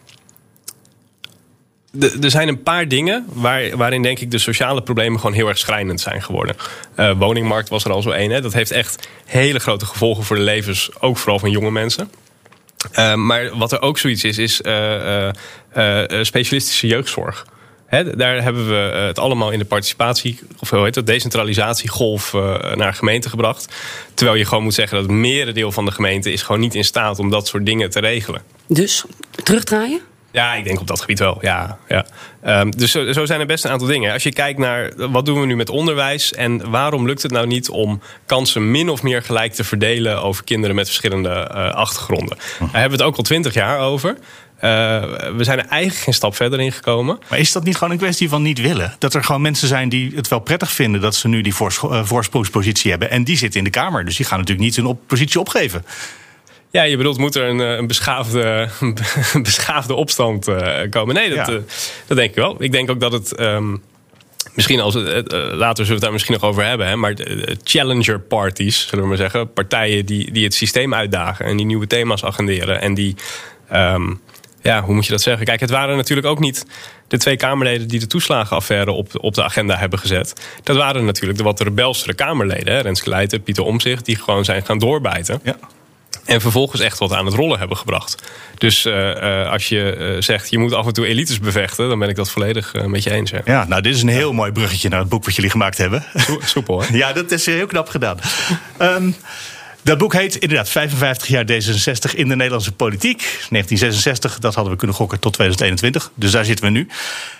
de, er zijn een paar dingen waar, waarin denk ik de sociale problemen gewoon heel erg schrijnend zijn geworden. Uh, woningmarkt was er al zo één. Hè. Dat heeft echt hele grote gevolgen voor de levens, ook vooral van jonge mensen. Uh, maar wat er ook zoiets is, is uh, uh, uh, specialistische jeugdzorg. He, daar hebben we het allemaal in de participatie, of hoe heet het, decentralisatiegolf uh, naar gemeenten gebracht. Terwijl je gewoon moet zeggen dat het merendeel van de gemeente is gewoon niet in staat om dat soort dingen te regelen. Dus terugdraaien? Ja, ik denk op dat gebied wel, ja. ja. Um, dus zo, zo zijn er best een aantal dingen. Als je kijkt naar wat doen we nu met onderwijs en waarom lukt het nou niet om kansen min of meer gelijk te verdelen over kinderen met verschillende uh, achtergronden. Daar hebben we het ook al twintig jaar over. Uh, we zijn er eigenlijk geen stap verder in gekomen. Maar is dat niet gewoon een kwestie van niet willen? Dat er gewoon mensen zijn die het wel prettig vinden dat ze nu die voors- uh, voorsprongspositie hebben en die zitten in de Kamer. Dus die gaan natuurlijk niet hun op- positie opgeven. Ja, je bedoelt, moet er een, een, beschaafde, een beschaafde opstand uh, komen? Nee, dat, ja. uh, dat denk ik wel. Ik denk ook dat het... Um, misschien als, uh, later zullen we het daar misschien nog over hebben. Hè, maar uh, challenger parties, zullen we maar zeggen. Partijen die, die het systeem uitdagen en die nieuwe thema's agenderen. En die... Um, ja, hoe moet je dat zeggen? Kijk, het waren natuurlijk ook niet de twee Kamerleden die de toeslagenaffaire op, op de agenda hebben gezet. Dat waren natuurlijk de wat rebelsere Kamerleden. Hè, Renske Leijten, Pieter Omtzigt, die gewoon zijn gaan doorbijten. Ja. En vervolgens echt wat aan het rollen hebben gebracht. Dus uh, uh, als je uh, zegt, je moet af en toe elites bevechten, dan ben ik dat volledig uh, met je eens. Ja. ja, nou, dit is een heel mooi bruggetje naar het boek wat jullie gemaakt hebben. So- soepel, hè? Ja, dat is heel knap gedaan. um, Dat boek heet inderdaad vijfenvijftig jaar D zesenzestig in de Nederlandse politiek. negentien zesenzestig, dat hadden we kunnen gokken tot tweeduizend eenentwintig. Dus daar zitten we nu.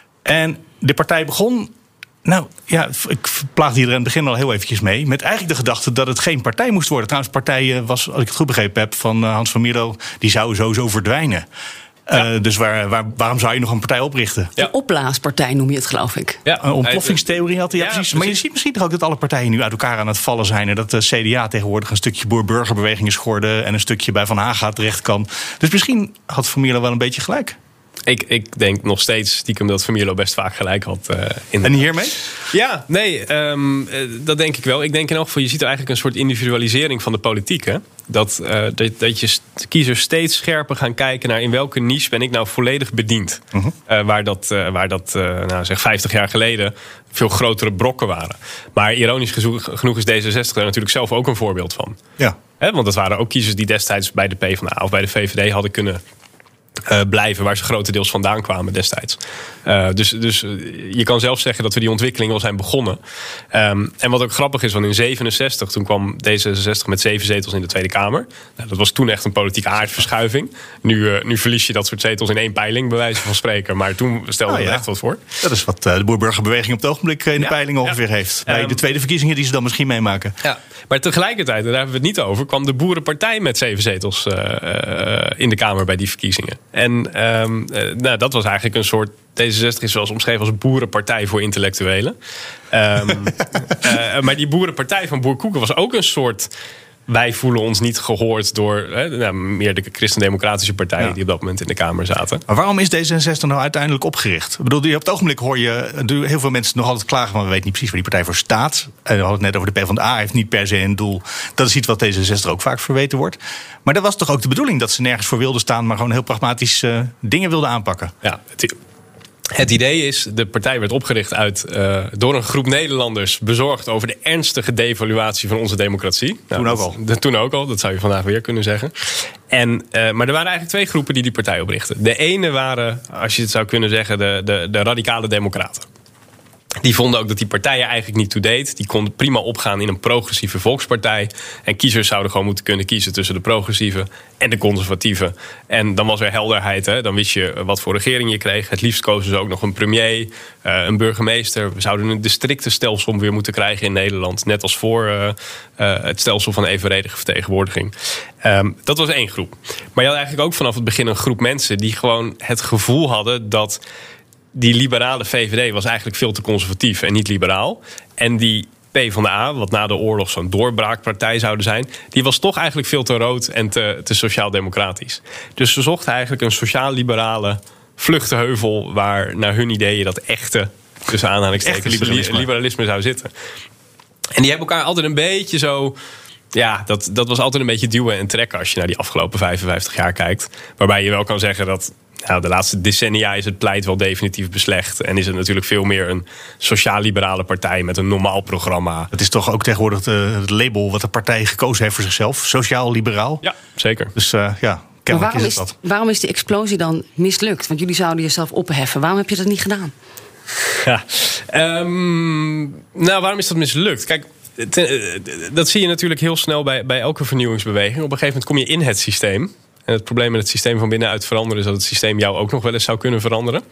En de partij begon... Nou ja, ik plaagde hier in het begin al heel eventjes mee. Met eigenlijk de gedachte dat het geen partij moest worden. Trouwens, partij was, als ik het goed begrepen heb, van Hans van Mierlo, die zou sowieso verdwijnen. Ja. Uh, dus waar, waar, waarom zou je nog een partij oprichten? Ja. Een opblaaspartij noem je het, geloof ik. Ja, een ontploffingstheorie had hij. Ja, ja, precies. Maar je ziet misschien toch ook dat alle partijen nu uit elkaar aan het vallen zijn. En dat de C D A tegenwoordig een stukje boer-burgerbeweging is geworden en een stukje bij Van Haga terecht kan. Dus misschien had Van Mierlo wel een beetje gelijk. Ik, ik denk nog steeds stiekem dat Van Mierlo best vaak gelijk had. Uh, in en hiermee? Ja, nee, um, uh, dat denk ik wel. Ik denk in elk geval, je ziet er eigenlijk een soort individualisering van de politiek. Hè? Dat, uh, dat, dat je kiezers steeds scherper gaan kijken naar in welke niche ben ik nou volledig bediend. Uh-huh. Uh, waar dat, uh, waar dat uh, nou, zeg vijftig jaar geleden veel grotere brokken waren. Maar ironisch genoeg is D zesenzestig daar natuurlijk zelf ook een voorbeeld van. Ja. Hè? Want dat waren ook kiezers die destijds bij de PvdA of bij de V V D hadden kunnen Uh, blijven waar ze grotendeels vandaan kwamen destijds. Uh, dus dus uh, je kan zelf zeggen dat we die ontwikkeling al zijn begonnen. Um, en wat ook grappig is, want in zevenenzestig toen kwam D zesenzestig met zeven zetels in de Tweede Kamer. Nou, dat was toen echt een politieke aardverschuiving. Nu, uh, nu verlies je dat soort zetels in één peiling, bij wijze van spreken. Maar toen stelde oh, ja. er echt wat voor. Dat is wat uh, de boer-burgerbeweging op het ogenblik in de ja, peiling ongeveer ja. heeft. Bij um, de tweede verkiezingen die ze dan misschien meemaken. Ja. Maar tegelijkertijd, daar hebben we het niet over, kwam de Boerenpartij met zeven zetels uh, uh, in de Kamer bij die verkiezingen. En um, uh, nou, dat was eigenlijk een soort... D zesenzestig is zoals omschreven als een boerenpartij voor intellectuelen. Um, uh, maar die boerenpartij van Boer Koeken was ook een soort... Wij voelen ons niet gehoord door hè, nou, meer de christendemocratische partijen ja. die op dat moment in de Kamer zaten. Maar waarom is D zesenzestig nou uiteindelijk opgericht? Ik bedoel, op het ogenblik hoor je heel veel mensen nog altijd klagen, maar we weten niet precies waar die partij voor staat. En we hadden het net over de PvdA, heeft niet per se een doel. Dat is iets wat D zesenzestig ook vaak verweten wordt. Maar dat was toch ook de bedoeling dat ze nergens voor wilden staan, maar gewoon heel pragmatisch uh, dingen wilden aanpakken. Ja, het, Het idee is, de partij werd opgericht uit, uh, door een groep Nederlanders bezorgd over de ernstige devaluatie van onze democratie. Nou, toen ook al. Dat, toen ook al, dat zou je vandaag weer kunnen zeggen. En, uh, maar er waren eigenlijk twee groepen die die partij oprichtten. De ene waren, als je het zou kunnen zeggen, de, de, de radicale democraten. Die vonden ook dat die partijen eigenlijk niet toe-deed. Die konden prima opgaan in een progressieve volkspartij. En kiezers zouden gewoon moeten kunnen kiezen tussen de progressieve en de conservatieve. En dan was er helderheid. Hè? Dan wist je wat voor regering je kreeg. Het liefst kozen ze ook nog een premier, uh, een burgemeester. We zouden een districtenstelsel weer moeten krijgen in Nederland. Net als voor uh, uh, het stelsel van evenredige vertegenwoordiging. Um, dat was één groep. Maar je had eigenlijk ook vanaf het begin een groep mensen die gewoon het gevoel hadden dat die liberale V V D was eigenlijk veel te conservatief en niet liberaal. En die PvdA, wat na de oorlog zo'n doorbraakpartij zouden zijn, die was toch eigenlijk veel te rood en te, te sociaal-democratisch. Dus ze zochten eigenlijk een sociaal-liberale vluchtheuvel waar naar hun ideeën dat echte, tussen aanhalingstekens, liberalisme. liberalisme zou zitten. En die hebben elkaar altijd een beetje zo... Ja, dat, dat was altijd een beetje duwen en trekken als je naar die afgelopen vijfenvijftig jaar kijkt. Waarbij je wel kan zeggen dat nou, de laatste decennia is het pleit wel definitief beslecht. En is het natuurlijk veel meer een sociaal-liberale partij met een normaal programma. Het is toch ook tegenwoordig de, het label wat de partij gekozen heeft voor zichzelf. Sociaal-liberaal. Ja, zeker. Dus uh, ja, kennelijk waarom is het is, dat. Waarom is die explosie dan mislukt? Want jullie zouden jezelf opheffen. Waarom heb je dat niet gedaan? Ja, um, nou, waarom is dat mislukt? Kijk, dat zie je natuurlijk heel snel bij, bij elke vernieuwingsbeweging. Op een gegeven moment kom je in het systeem. En het probleem met het systeem van binnenuit veranderen is dat het systeem jou ook nog wel eens zou kunnen veranderen.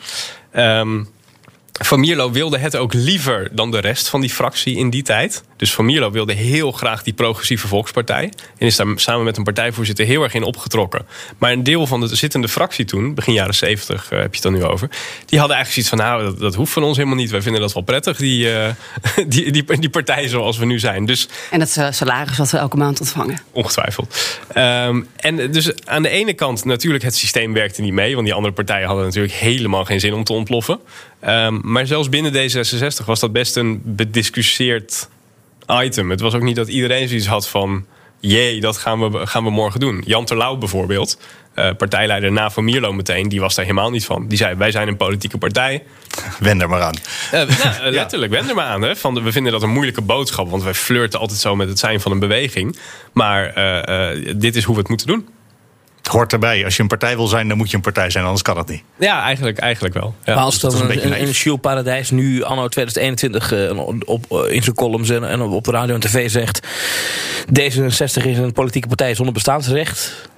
Um, Van Mierlo wilde het ook liever dan de rest van die fractie in die tijd. Dus Van Mierlo wilde heel graag die progressieve Volkspartij. En is daar samen met een partijvoorzitter heel erg in opgetrokken. Maar een deel van de zittende fractie toen, begin jaren zeventig uh, heb je het dan nu over, die hadden eigenlijk zoiets van, nou, dat, dat hoeft van ons helemaal niet. Wij vinden dat wel prettig, die, uh, die, die, die partij zoals we nu zijn. Dus, en dat salaris wat we elke maand ontvangen. Ongetwijfeld. Um, en dus aan de ene kant natuurlijk, het systeem werkte niet mee. Want die andere partijen hadden natuurlijk helemaal geen zin om te ontploffen. Um, maar zelfs binnen D zesenzestig was dat best een bediscussieerd item. Het was ook niet dat iedereen zoiets had van, jee, dat gaan we, gaan we morgen doen. Jan Terlouw bijvoorbeeld, uh, partijleider na Van Mierlo meteen, die was daar helemaal niet van. Die zei, wij zijn een politieke partij. Wend er maar aan. Uh, nou, letterlijk, wend er maar aan. Hè. Van de, we vinden dat een moeilijke boodschap, want wij flirten altijd zo met het zijn van een beweging. Maar uh, uh, dit is hoe we het moeten doen. Het hoort erbij. Als je een partij wil zijn, dan moet je een partij zijn. Anders kan het niet. Ja, eigenlijk, eigenlijk wel. Ja. Maar als Dus dan dat is een een, beetje een, een Jules Paradijs nu anno tweeduizend eenentwintig uh, op, uh, in zijn columns en, en op de radio en tv zegt, D zesenzestig is een politieke partij zonder bestaansrecht,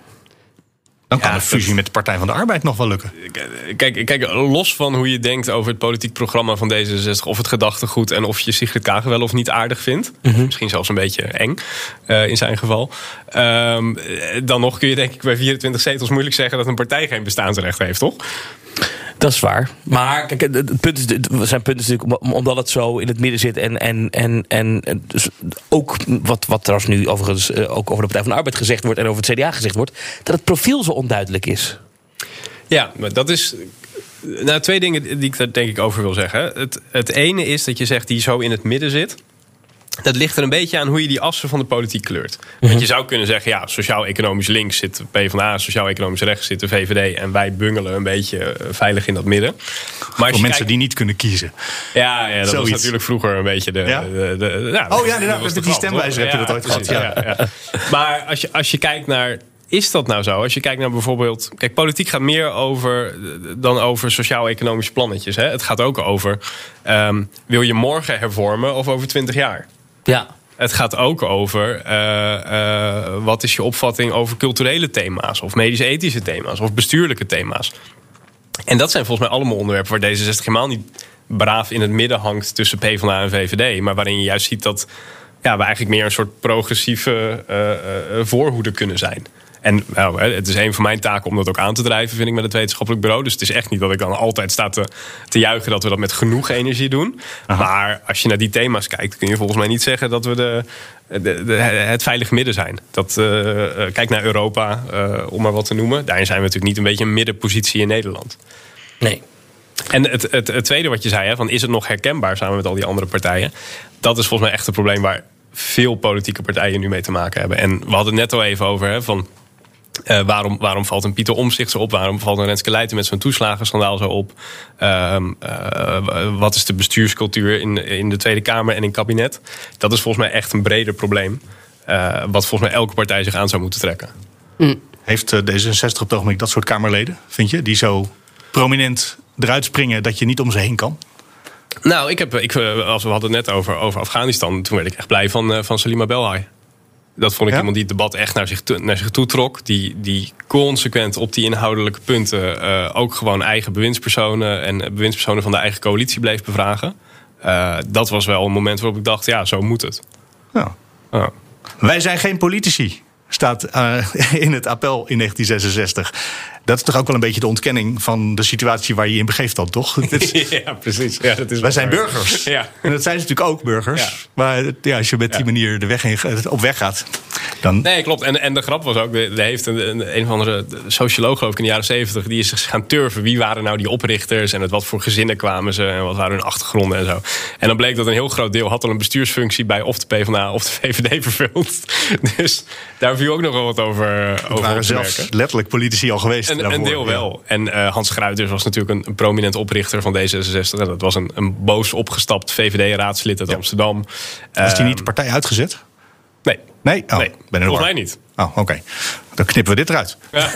dan kan ja, een fusie dat, met de Partij van de Arbeid nog wel lukken. Kijk, kijk, los van hoe je denkt over het politiek programma van D zesenzestig, of het gedachtegoed en of je Sigrid Kaag wel of niet aardig vindt. Mm-hmm. Misschien zelfs een beetje eng uh, in zijn geval. Um, dan nog kun je denk ik bij vierentwintig zetels moeilijk zeggen dat een partij geen bestaansrecht heeft, toch? Dat is waar. Maar kijk, het punt is, zijn punt is natuurlijk omdat het zo in het midden zit. En, en, en, en dus ook wat, wat trouwens nu overigens ook over de Partij van de Arbeid gezegd wordt en over het C D A gezegd wordt, dat het profiel zo onduidelijk is. Ja, maar dat is. Nou, twee dingen die ik daar denk ik over wil zeggen. Het, het ene is dat je zegt die zo in het midden zit. Dat ligt er een beetje aan hoe je die assen van de politiek kleurt. Mm-hmm. Want je zou kunnen zeggen, ja, sociaal-economisch links zit de PvdA, sociaal-economisch rechts zit de V V D en wij bungelen een beetje veilig in dat midden. Maar voor mensen kijkt, die niet kunnen kiezen. Ja, ja dat Zoiets. was natuurlijk vroeger een beetje de... Ja? de, de, de ja, oh ja, inderdaad, met die stemwijzer heb je dat ooit gehad. Ja. Ja, ja. Maar als je, als je kijkt naar... Is dat nou zo? Als je kijkt naar bijvoorbeeld... Kijk, politiek gaat meer over dan over sociaal-economische plannetjes. Hè? Het gaat ook over... Um, wil je morgen hervormen of over twintig jaar? Ja. Het gaat ook over... Uh, uh, wat is je opvatting over culturele thema's? Of medisch-ethische thema's? Of bestuurlijke thema's? En dat zijn volgens mij allemaal onderwerpen... waar D zesenzestig helemaal niet braaf in het midden hangt... tussen PvdA en V V D. Maar waarin je juist ziet dat... Ja, we eigenlijk meer een soort progressieve uh, uh, voorhoede kunnen zijn. En nou, het is een van mijn taken om dat ook aan te drijven, vind ik, met het wetenschappelijk bureau. Dus het is echt niet dat ik dan altijd sta te, te juichen dat we dat met genoeg energie doen. Aha. Maar als je naar die thema's kijkt, kun je volgens mij niet zeggen dat we de, de, de, het veilig midden zijn. Dat, uh, kijk naar Europa, uh, om maar wat te noemen. Daarin zijn we natuurlijk niet een beetje een middenpositie in Nederland. Nee. En het, het, het tweede wat je zei, hè, van is het nog herkenbaar samen met al die andere partijen? Dat is volgens mij echt een probleem waar veel politieke partijen nu mee te maken hebben. En we hadden het net al even over, hè, van... Uh, waarom, waarom valt een Pieter Omtzigt zo op? Waarom valt een Renske Leijten met zijn toeslagenschandaal zo op? Uh, uh, wat is de bestuurscultuur in, in de Tweede Kamer en in het kabinet? Dat is volgens mij echt een breder probleem. Uh, wat volgens mij elke partij zich aan zou moeten trekken. Mm. Heeft uh, D zesenzestig op het ogenblik dat soort Kamerleden, vind je? Die zo prominent eruit springen dat je niet om ze heen kan? Nou, ik heb, ik, als we hadden het net over, over Afghanistan... toen werd ik echt blij van, uh, van Salima Belhaj. Dat vond ik ja? iemand die het debat echt naar zich, te, naar zich toe trok. Die, die consequent op die inhoudelijke punten... Uh, ook gewoon eigen bewindspersonen... en bewindspersonen van de eigen coalitie bleef bevragen. Uh, dat was wel een moment waarop ik dacht... ja, zo moet het. Ja. Oh. Wij zijn geen politici, staat uh, in het appel in negentien zesenzestig. Dat is toch ook wel een beetje de ontkenning van de situatie waar je in begeeft dan, toch? Is, ja, precies. Ja, dat is wij zijn burgers. Ja. En dat zijn ze natuurlijk ook burgers. Ja. Maar ja, als je met die ja. manier de weg heen, op weg gaat, dan... Nee, klopt. En, en de grap was ook, er heeft een, een, een of andere socioloog, geloof ik, in de jaren zeventig... die is zich gaan turven. Wie waren nou die oprichters en uit wat voor gezinnen kwamen ze... en wat waren hun achtergronden en zo. En dan bleek dat een heel groot deel had al een bestuursfunctie... bij of de PvdA of de V V D vervuld. Dus daar viel ook nog wel wat over, over Het waren zelfs merken. letterlijk politici al geweest. Een, een deel wel. Ja. En uh, Hans Gruiters was natuurlijk een, een prominent oprichter van D zesenzestig. Dat was een, een boos opgestapt V V D-raadslid uit ja. Amsterdam. Was die niet de partij uitgezet? Nee. Nee? Oh, nee. Ben volgens mij niet. Oh, oké. Okay. Dan knippen we dit eruit. Ja,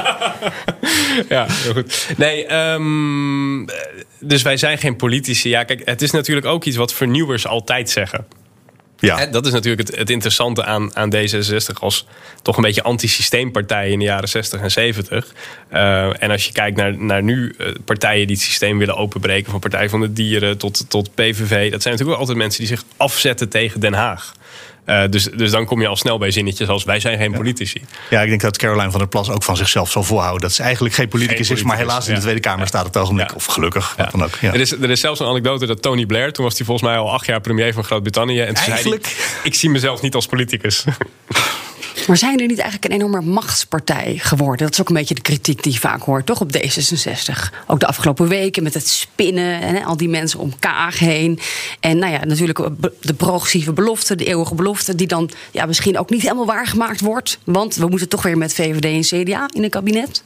ja heel goed. Nee, um, dus wij zijn geen politici. Ja, kijk, het is natuurlijk ook iets wat vernieuwers altijd zeggen. Ja. En dat is natuurlijk het, het interessante aan, aan D zesenzestig als toch een beetje anti-systeempartij in de jaren zestig en zeventig. Uh, en als je kijkt naar, naar nu uh, partijen die het systeem willen openbreken, van Partij van de Dieren tot, tot P V V, dat zijn natuurlijk ook altijd mensen die zich afzetten tegen Den Haag. Uh, dus, dus dan kom je al snel bij zinnetjes als wij zijn geen ja. politici. Ja, ik denk dat Caroline van der Plas ook van zichzelf zal volhouden dat ze eigenlijk geen politicus, Geen politicus is, maar helaas in ja. de Tweede Kamer ja. staat op het ogenblik. Ja. Of gelukkig, Ja. wat dan ook. Ja. Er, is, er is zelfs een anekdote dat Tony Blair, toen was hij volgens mij al acht jaar premier van Groot-Brittannië. En toen Eigenlijk? zei hij, ik zie mezelf niet als politicus. Maar zijn jullie niet eigenlijk een enorme machtspartij geworden? Dat is ook een beetje de kritiek die je vaak hoort, toch, op D zesenzestig. Ook de afgelopen weken met het spinnen en al die mensen om Kaag heen. En nou ja, natuurlijk de progressieve belofte, de eeuwige belofte, die dan ja, misschien ook niet helemaal waargemaakt wordt. Want we moeten toch weer met V V D en C D A in een kabinet.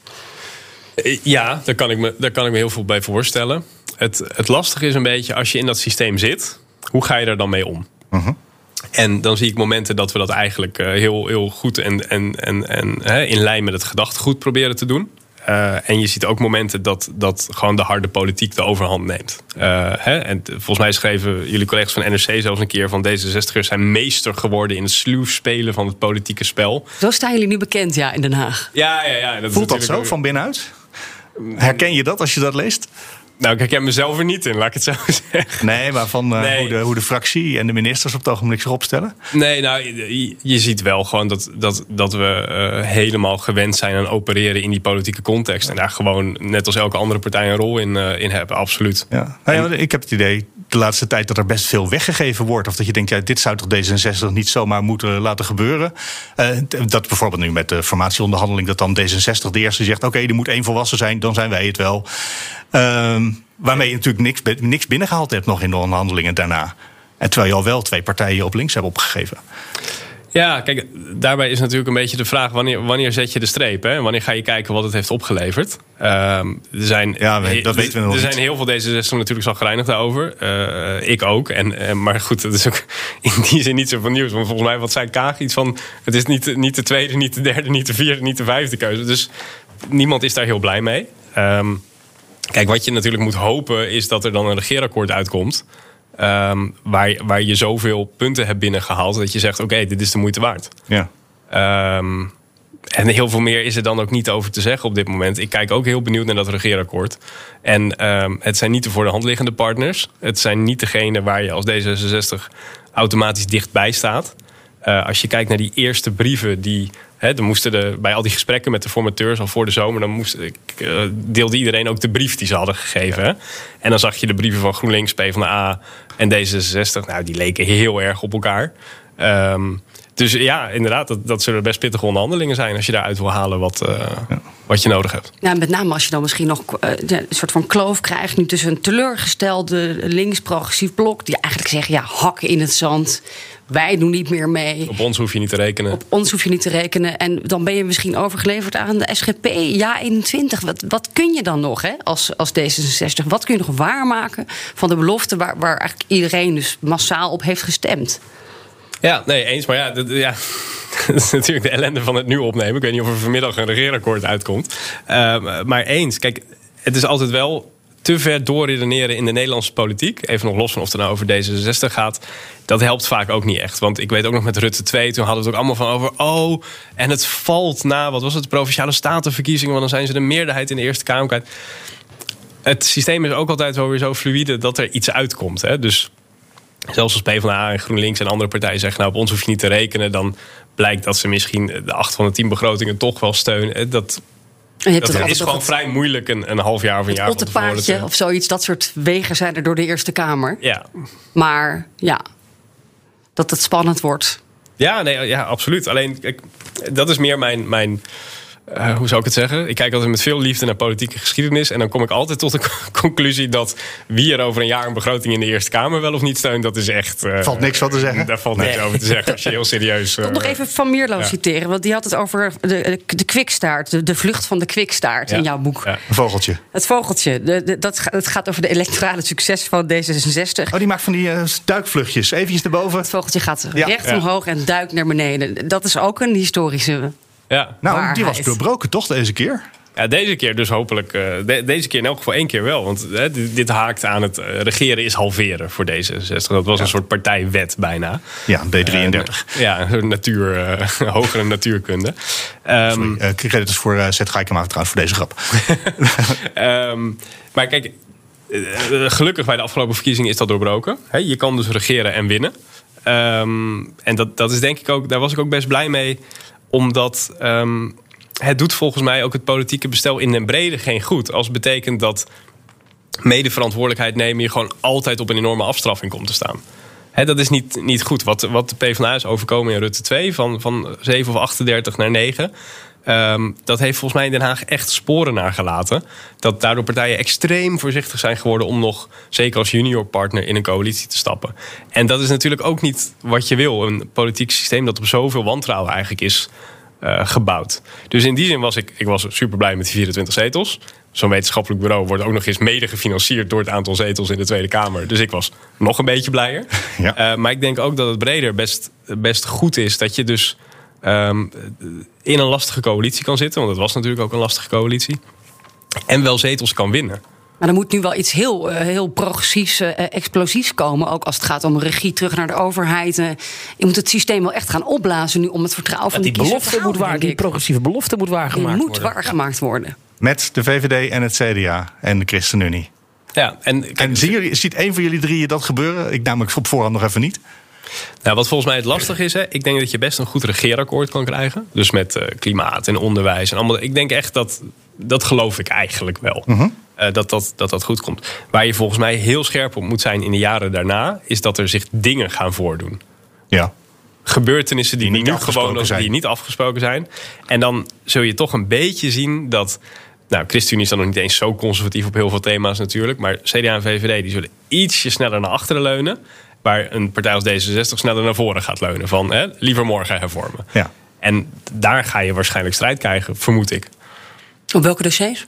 Ja, daar kan ik me, daar kan ik me heel veel bij voorstellen. Het, het lastige is een beetje, als je in dat systeem zit, hoe ga je er dan mee om? Uh-huh. En dan zie ik momenten dat we dat eigenlijk uh, heel, heel goed en, en, en, en hè, in lijn met het gedachtegoed proberen te doen. Uh, en je ziet ook momenten dat, dat gewoon de harde politiek de overhand neemt. Uh, hè, en volgens mij schreven jullie collega's van N R C zelfs een keer van D zesenzestigers zijn meester geworden in het sluw spelen van het politieke spel. Zo staan jullie nu bekend, ja, in Den Haag. Ja, ja, ja. Dat Voelt dat is zo ook van binnenuit? Herken je dat als je dat leest? Nou, ik herken mezelf er niet in, laat ik het zo zeggen. Nee, maar van uh, Nee. Hoe, de, hoe de fractie en de ministers op het ogenblik zich opstellen? Nee, nou, je, je ziet wel gewoon dat, dat, dat we uh, helemaal gewend zijn aan opereren in die politieke context. En daar gewoon, net als elke andere partij, een rol in, uh, in hebben, absoluut. Ja. Nou ja, ik heb het idee de laatste tijd dat er best veel weggegeven wordt. Of dat je denkt, ja, dit zou toch D zesenzestig niet zomaar moeten laten gebeuren. Uh, dat bijvoorbeeld nu met de formatieonderhandeling, dat dan D zesenzestig de eerste zegt, oké, okay, er moet één volwassen zijn, dan zijn wij het wel. Um, waarmee je natuurlijk niks, niks binnengehaald hebt nog in de onderhandelingen daarna. En terwijl je al wel twee partijen op links hebt opgegeven. Ja, kijk, daarbij is natuurlijk een beetje de vraag, wanneer, wanneer zet je de streep? Hè? Wanneer ga je kijken wat het heeft opgeleverd? Um, er zijn, ja, dat weten we nog Er niet. zijn heel veel D zesenzestig natuurlijk zagrijnig daarover. Uh, ik ook. En, uh, maar goed, dat is ook in die zin niet zo van nieuws. Want volgens mij, wat zei Kaag? Iets van, het is niet, niet de tweede, niet de derde, niet de vierde, niet de vijfde keuze. Dus niemand is daar heel blij mee. Um, Kijk, wat je natuurlijk moet hopen is dat er dan een regeerakkoord uitkomt. Um, waar, waar je zoveel punten hebt binnengehaald dat je zegt, oké, okay, dit is de moeite waard. Ja. Um, en heel veel meer is er dan ook niet over te zeggen op dit moment. Ik kijk ook heel benieuwd naar dat regeerakkoord. En um, het zijn niet de voor de hand liggende partners. Het zijn niet degene waar je als D zesenzestig automatisch dichtbij staat. Uh, als je kijkt naar die eerste brieven die... He, dan moesten de, bij al die gesprekken met de formateurs al voor de zomer, dan moest, uh, deelde iedereen ook de brief die ze hadden gegeven. Hè? En dan zag je de brieven van GroenLinks, PvdA en D zesenzestig. Nou, die leken heel erg op elkaar. Um, dus ja, inderdaad, dat, dat zullen best pittige onderhandelingen zijn als je daaruit wil halen wat, uh, ja. wat je nodig hebt. Nou, met name als je dan misschien nog uh, een soort van kloof krijgt nu tussen een teleurgestelde links-progressief blok die eigenlijk zeggen, ja, hakken in het zand. Wij doen niet meer mee. Op ons hoef je niet te rekenen. Op ons hoef je niet te rekenen. En dan ben je misschien overgeleverd aan de S G P. Ja, eenentwintig. Wat, wat kun je dan nog hè, als, als D zesenzestig? Wat kun je nog waarmaken van de belofte waar, waar eigenlijk iedereen dus massaal op heeft gestemd? Ja, nee, eens. Maar ja, dat, ja, dat is natuurlijk de ellende van het nu opnemen. Ik weet niet of er vanmiddag een regeerakkoord uitkomt. Uh, maar eens, kijk, het is altijd wel te ver doorredeneren in de Nederlandse politiek. Even nog los van of het nou over D zesenzestig gaat. Dat helpt vaak ook niet echt. Want ik weet ook nog met Rutte twee, toen hadden we het ook allemaal van over, oh, en het valt na, wat was het, de Provinciale Statenverkiezingen, want dan zijn ze de meerderheid in de Eerste Kamer kwijt. Het systeem is ook altijd wel weer zo fluïde dat er iets uitkomt. Hè? Dus zelfs als PvdA en GroenLinks en andere partijen zeggen, nou, op ons hoef je niet te rekenen, dan blijkt dat ze misschien de acht van de tien begrotingen toch wel steunen. Dat Dat is gewoon vrij moeilijk een, een half jaar of een jaar van tevoren. Het ottepaardje of zoiets, dat soort wegen zijn er door de Eerste Kamer. Ja. Maar ja, dat het spannend wordt. Ja, nee, ja, absoluut. Alleen, kijk, dat is meer mijn... mijn Uh, hoe zou ik het zeggen? Ik kijk altijd met veel liefde naar politieke geschiedenis. En dan kom ik altijd tot de conclusie dat wie er over een jaar een begroting in de Eerste Kamer wel of niet steunt, dat is echt... Uh, valt niks van te zeggen. Daar valt niks nee. over te zeggen als je heel serieus... Uh, ik wil nog even Van Mierlo ja. citeren. Want die had het over de, de kwikstaart. De, de vlucht van de kwikstaart ja. in jouw boek. Ja. Een vogeltje. Het vogeltje. De, de, dat, het gaat over de electorale succes van D zesenzestig. Oh, die maakt van die uh, duikvluchtjes. Eventjes erboven. Het vogeltje gaat ja. recht ja. omhoog en duikt naar beneden. Dat is ook een historische... Ja. Nou, waarheid. die was doorbroken toch deze keer? Ja, deze keer dus hopelijk. Uh, de, deze keer in elk geval één keer wel. Want uh, dit, dit haakt aan het uh, regeren is halveren voor D zesenzestig. Dat was ja. een soort partijwet bijna. Ja, B drieëndertig. Uh, ja, natuur, uh, hogere natuurkunde. Um, Sorry, uh, credits voor uh, Zet Gaikema trouwens voor deze grap. um, maar kijk, uh, gelukkig bij de afgelopen verkiezingen is dat doorbroken. He, je kan dus regeren en winnen. Um, en dat, dat is denk ik ook, daar was ik ook best blij mee. Omdat um, het doet volgens mij ook het politieke bestel in den brede geen goed. Als het betekent dat medeverantwoordelijkheid nemen je gewoon altijd op een enorme afstraffing komt te staan. He, dat is niet, niet goed. Wat, wat de PvdA is overkomen in Rutte twee, van, van zeven of achtendertig naar negen... Um, dat heeft volgens mij in Den Haag echt sporen nagelaten. Dat daardoor partijen extreem voorzichtig zijn geworden om nog, zeker als junior partner, in een coalitie te stappen. En dat is natuurlijk ook niet wat je wil. Een politiek systeem dat op zoveel wantrouwen eigenlijk is uh, gebouwd. Dus in die zin was ik, ik was super blij met die vierentwintig zetels. Zo'n wetenschappelijk bureau wordt ook nog eens mede gefinancierd door het aantal zetels in de Tweede Kamer. Dus ik was nog een beetje blijer. Ja. Uh, maar ik denk ook dat het breder best, best goed is dat je dus Um, in een lastige coalitie kan zitten. Want het was natuurlijk ook een lastige coalitie. En wel zetels kan winnen. Maar er moet nu wel iets heel, uh, heel progressiefs, uh, explosiefs komen. Ook als het gaat om regie terug naar de overheid. Uh, je moet het systeem wel echt gaan opblazen nu om het vertrouwen van ja, die die belofte moet waar, die progressieve belofte moet waargemaakt die moet worden. waargemaakt worden. Met de V V D en het C D A en de ChristenUnie. Ja, en kijk, en zien jullie, ziet een van jullie drieën dat gebeuren? Ik namelijk op voorhand nog even niet. Nou, wat volgens mij het lastig is, hè, ik denk dat je best een goed regeerakkoord kan krijgen. Dus met uh, klimaat en onderwijs en allemaal. Ik denk echt dat, dat geloof ik eigenlijk wel. Uh-huh. Uh, dat, dat, dat dat goed komt. Waar je volgens mij heel scherp op moet zijn in de jaren daarna, is dat er zich dingen gaan voordoen. Ja. Gebeurtenissen die, die niet nu gewoon zijn. die niet afgesproken zijn. En dan zul je toch een beetje zien dat. Nou, ChristenUnie is dan nog niet eens zo conservatief op heel veel thema's natuurlijk. Maar C D A en V V D die zullen ietsje sneller naar achteren leunen. Waar een partij als D zesenzestig sneller naar voren gaat leunen. Van hè, liever morgen hervormen. Ja. En daar ga je waarschijnlijk strijd krijgen, vermoed ik. Op welke dossiers?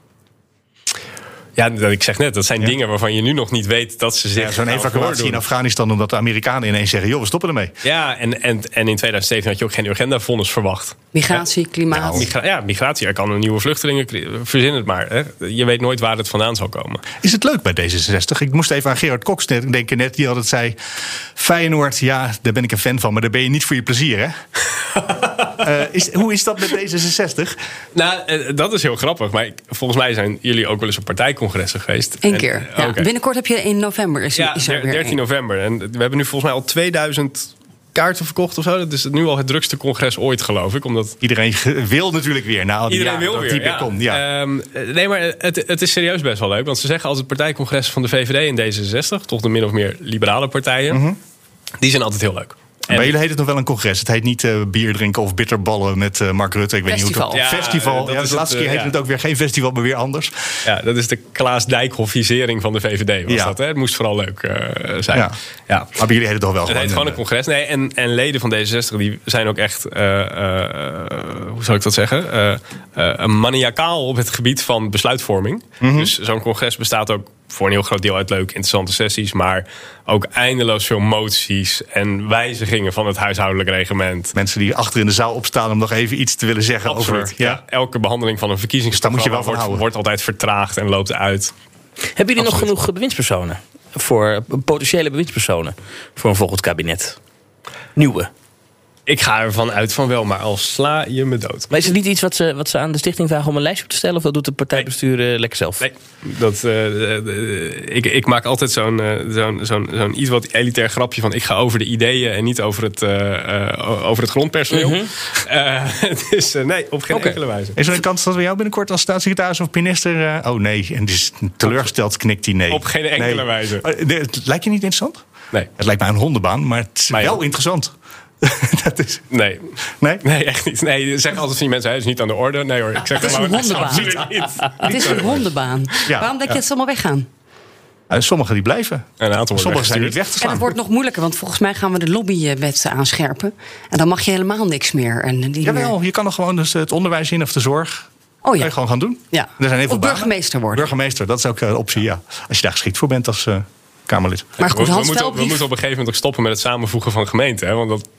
Ja, ik zeg net, dat zijn ja. dingen waarvan je nu nog niet weet dat ze zich. Ja, zo'n evacuatie voordoen. In Afghanistan, omdat de Amerikanen ineens zeggen: joh, we stoppen ermee. Ja, en, en, en in tweeduizend zeventien had je ook geen Urgenda-vonnis verwacht. Migratie, ja. klimaat. Nou, migra- ja, migratie. Er kan een nieuwe vluchtelingen. Verzin het maar. Hè. Je weet nooit waar het vandaan zal komen. Is het leuk bij D zesenzestig? Ik moest even aan Gerard Cox denken net. Die altijd zei: Feyenoord, ja, daar ben ik een fan van, maar daar ben je niet voor je plezier, hè? uh, is, hoe is dat met D zesenzestig? Nou, uh, dat is heel grappig. Maar ik, volgens mij zijn jullie ook wel eens op partijcongressen geweest. Eén keer. Ja, okay. Binnenkort heb je in november. Is, ja, is er dertien weer november. En we hebben nu volgens mij al tweeduizend kaarten verkocht of zo. Dat is nu al het drukste congres ooit, geloof ik. Omdat iedereen wil natuurlijk weer. Nou, iedereen ja, wil weer. Ja. Komt, ja. Um, nee, maar het, het is serieus best wel leuk. Want ze zeggen altijd partijcongressen van de V V D en D zesenzestig, toch de min of meer liberale partijen, mm-hmm. die zijn altijd heel leuk. En bij jullie heet het nog wel een congres. Het heet niet uh, bier drinken of bitterballen met uh, Mark Rutte. Ik weet festival. niet hoe het ja, Festival. Ja, de laatste het, keer uh, heette ja. het ook weer geen festival, maar weer anders. Ja, dat is de Klaas Dijkhoffisering van de V V D. Was ja. dat, hè? Het moest vooral leuk uh, zijn. Ja. Ja. Maar bij jullie heet het toch wel het gewoon... Het heet gewoon een congres. Nee, en, en leden van D zesenzestig die zijn ook echt... Uh, uh, hoe zou ik dat zeggen? Uh, uh, maniacaal op het gebied van besluitvorming. Mm-hmm. Dus zo'n congres bestaat ook voor een heel groot deel uit leuke, interessante sessies, maar ook eindeloos veel moties en wijzigingen van het huishoudelijk reglement. Mensen die achter in de zaal opstaan om nog even iets te willen zeggen. Absoluut, over... Ja. Ja, elke behandeling van een verkiezingsprogramma dus wordt, wordt altijd vertraagd en loopt uit. Hebben jullie nog genoeg bewindspersonen? Voor potentiële bewindspersonen voor een volgend kabinet? Nieuwe? Ik ga ervan uit van wel, maar al sla je me dood. Maar is het niet iets wat ze, wat ze aan de stichting vragen om een lijstje op te stellen? Of dat doet het partijbestuur nee. lekker zelf? Nee, dat, uh, uh, ik, ik maak altijd zo'n, uh, zo'n, zo'n, zo'n iets wat elitair grapje van... ik ga over de ideeën en niet over het, uh, uh, over het grondpersoneel. Mm-hmm. Uh, dus uh, nee, op geen okay. enkele wijze. Is er een kans dat we jou binnenkort als staatssecretaris of minister... Uh, oh nee, en dus teleurgesteld knikt hij nee. Op geen enkele nee. wijze. Uh, het lijkt je niet interessant? Nee. Het lijkt mij een hondenbaan, maar het is maar wel ja. interessant. Dat is... Nee. nee. Nee, echt niet. Nee, zeg altijd van die mensen, het is niet aan de orde. Nee hoor, ik zeg het is een hondenbaan. Het is een hondenbaan. Ja. Waarom denk je ja. dat ze allemaal weggaan? Uh, sommigen die blijven. En een aantal Sommigen zijn niet weg te slaan. En het wordt nog moeilijker, want volgens mij gaan we de lobbywet aanscherpen. En dan mag je helemaal niks meer. En die Jawel, je kan nog gewoon dus het onderwijs in of de zorg... Oh ja. Kan je gewoon gaan doen. Ja. Er zijn heel veel of burgemeester banen. worden. Burgemeester, dat is ook een optie, ja. Als je daar geschikt voor bent als uh, Kamerlid. Maar goed, we, Hans we, moeten, Veldbrief... we moeten op een gegeven moment ook stoppen met het samenvoegen van gemeenten. Hè? Want dat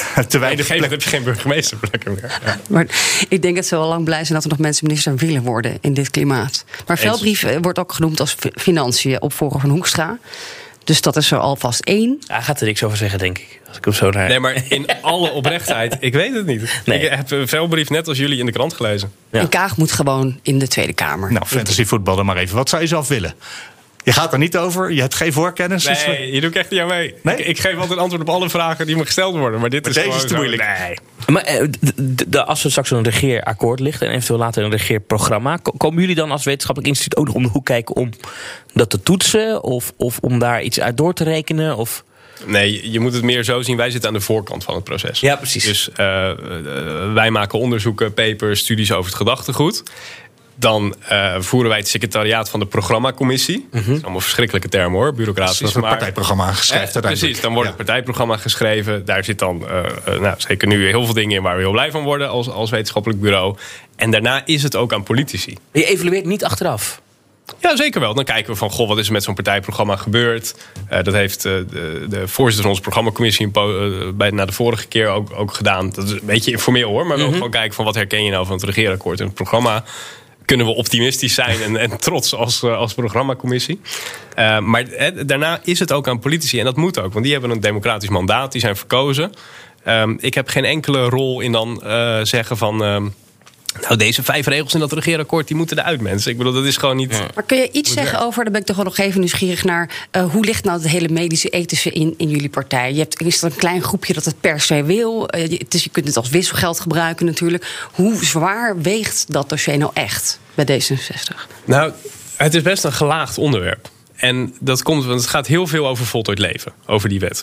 te weinig nee, dan heb je geen burgemeesterplekken meer. Ja. Maar ik denk dat ze wel lang blij zijn dat er nog mensen minister willen worden in dit klimaat. Maar Veldbrief wordt ook genoemd als financiën opvolger van Hoekstra. Dus dat is er alvast één. Hij gaat er niks over zeggen, denk ik. Als ik hem zo naar... Nee, maar in alle oprechtheid, ik weet het niet. Nee. Ik heb een Veldbrief net als jullie in de krant gelezen. Ja. En Kaag moet gewoon in de Tweede Kamer. Nou, fantasyvoetbal dan maar even. Wat zou je zelf willen? Je gaat er niet over, je hebt geen voorkennis. Nee, dus... je doet echt niet aan mee. Nee? Ik, ik geef altijd antwoord op alle vragen die me gesteld worden. Maar dit maar is deze gewoon is te moeilijk. Nee. Maar eh, de, de, als er straks een regeerakkoord ligt... en eventueel later een regeerprogramma... komen jullie dan als wetenschappelijk instituut ook nog om de hoek kijken... om dat te toetsen of, of om daar iets uit door te rekenen? Of... Nee, je moet het meer zo zien. Wij zitten aan de voorkant van het proces. Ja, precies. Dus uh, uh, wij maken onderzoeken, papers, studies over het gedachtegoed. Dan uh, voeren wij het secretariaat van de programmacommissie. Mm-hmm. Dat is allemaal verschrikkelijke termen hoor, bureaucraties. Dat is een partijprogramma geschreven. Eh, precies, dan wordt ja. het partijprogramma geschreven. Daar zit dan uh, uh, nou, zeker nu heel veel dingen in waar we heel blij van worden als, als wetenschappelijk bureau. En daarna is het ook aan politici. Je evalueert niet achteraf? Ja, zeker wel. Dan kijken we van, goh, wat is er met zo'n partijprogramma gebeurd? Uh, dat heeft uh, de, de voorzitter van onze programmacommissie uh, bij, na de vorige keer ook, ook gedaan. Dat is een beetje informeel hoor, maar wel mm-hmm. gewoon kijken van wat herken je nou van het regeerakkoord en het programma. Kunnen we optimistisch zijn en, en trots als, uh, als programmacommissie. Uh, maar he, daarna is het ook aan politici. En dat moet ook, want die hebben een democratisch mandaat. Die zijn verkozen. Um, ik heb geen enkele rol in dan uh, zeggen van... Um, nou, deze vijf regels in dat regeerakkoord, die moeten eruit, mensen. Ik bedoel, dat is gewoon niet... Ja. Maar kun je iets zeggen werkt. over, daar ben ik toch wel nog even nieuwsgierig naar... Uh, hoe ligt nou het hele medische ethische in, in jullie partij? Je hebt is er een klein groepje dat het per se wil. Uh, je, dus je kunt het als wisselgeld gebruiken natuurlijk. Hoe zwaar weegt dat dossier nou echt bij D zesenzestig? Nou, het is best een gelaagd onderwerp. En dat komt, want het gaat heel veel over voltooid leven, over die wet.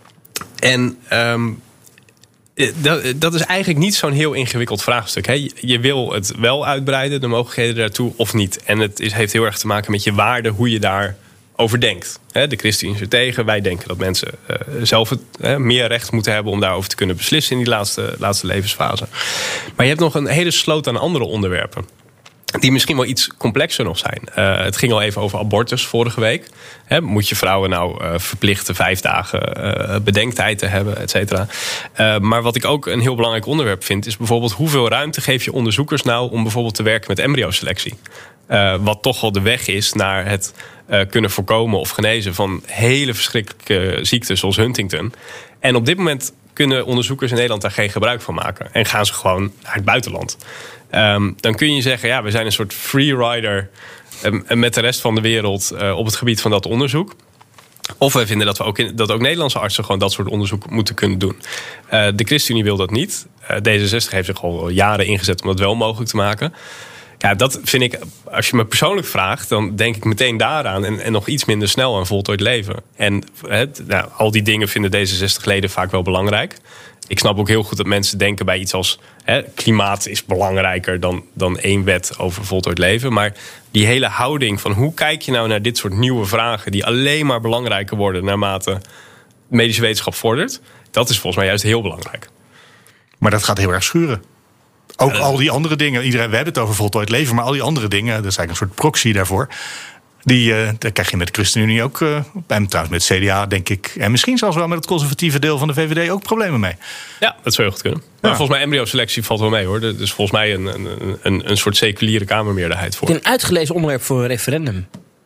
En... Um, Dat, dat is eigenlijk niet zo'n heel ingewikkeld vraagstuk. Hè. Je wil het wel uitbreiden, de mogelijkheden daartoe, of niet. En het is, heeft heel erg te maken met je waarde, hoe je daarover denkt. Hè, de ChristenUnie is er tegen. Wij denken dat mensen uh, zelf het, uh, meer recht moeten hebben om daarover te kunnen beslissen in die laatste, laatste levensfase. Maar je hebt nog een hele sloot aan andere onderwerpen. Die misschien wel iets complexer nog zijn. Uh, het ging al even over abortus vorige week. He, moet je vrouwen nou uh, verplichten vijf dagen uh, bedenktijd te hebben, et cetera. Uh, maar wat ik ook een heel belangrijk onderwerp vind... is bijvoorbeeld hoeveel ruimte geef je onderzoekers nou... om bijvoorbeeld te werken met embryoselectie. Uh, wat toch wel de weg is naar het uh, kunnen voorkomen of genezen... van hele verschrikkelijke ziektes zoals Huntington. En op dit moment kunnen onderzoekers in Nederland daar geen gebruik van maken. En gaan ze gewoon naar het buitenland. Um, dan kun je zeggen, ja, we zijn een soort freerider um, met de rest van de wereld uh, op het gebied van dat onderzoek. Of wij vinden dat, we ook in, dat ook Nederlandse artsen gewoon dat soort onderzoek moeten kunnen doen. Uh, de ChristenUnie wil dat niet. Uh, D zesenzestig heeft zich al jaren ingezet om dat wel mogelijk te maken. Ja, dat vind ik, als je me persoonlijk vraagt, dan denk ik meteen daaraan en, en nog iets minder snel aan voltooid leven. En he, nou, al die dingen vinden D zesenzestig-leden vaak wel belangrijk. Ik snap ook heel goed dat mensen denken bij iets als... Hè, klimaat is belangrijker dan, dan één wet over voltooid leven. Maar die hele houding van hoe kijk je nou naar dit soort nieuwe vragen... die alleen maar belangrijker worden naarmate medische wetenschap vordert... dat is volgens mij juist heel belangrijk. Maar dat gaat heel erg schuren. Ook al die andere dingen. Iedereen, we hebben het over voltooid leven, maar al die andere dingen... dat is eigenlijk een soort proxy daarvoor... Die, uh, daar krijg je met de ChristenUnie ook, uh, en trouwens met het C D A denk ik... en misschien zelfs wel met het conservatieve deel van de V V D ook problemen mee. Ja, dat zou heel goed kunnen. Ja. Maar volgens mij embryoselectie valt wel mee hoor. Er is volgens mij een, een, een, een soort seculiere kamermeerderheid voor. Een uitgelezen onderwerp voor een referendum.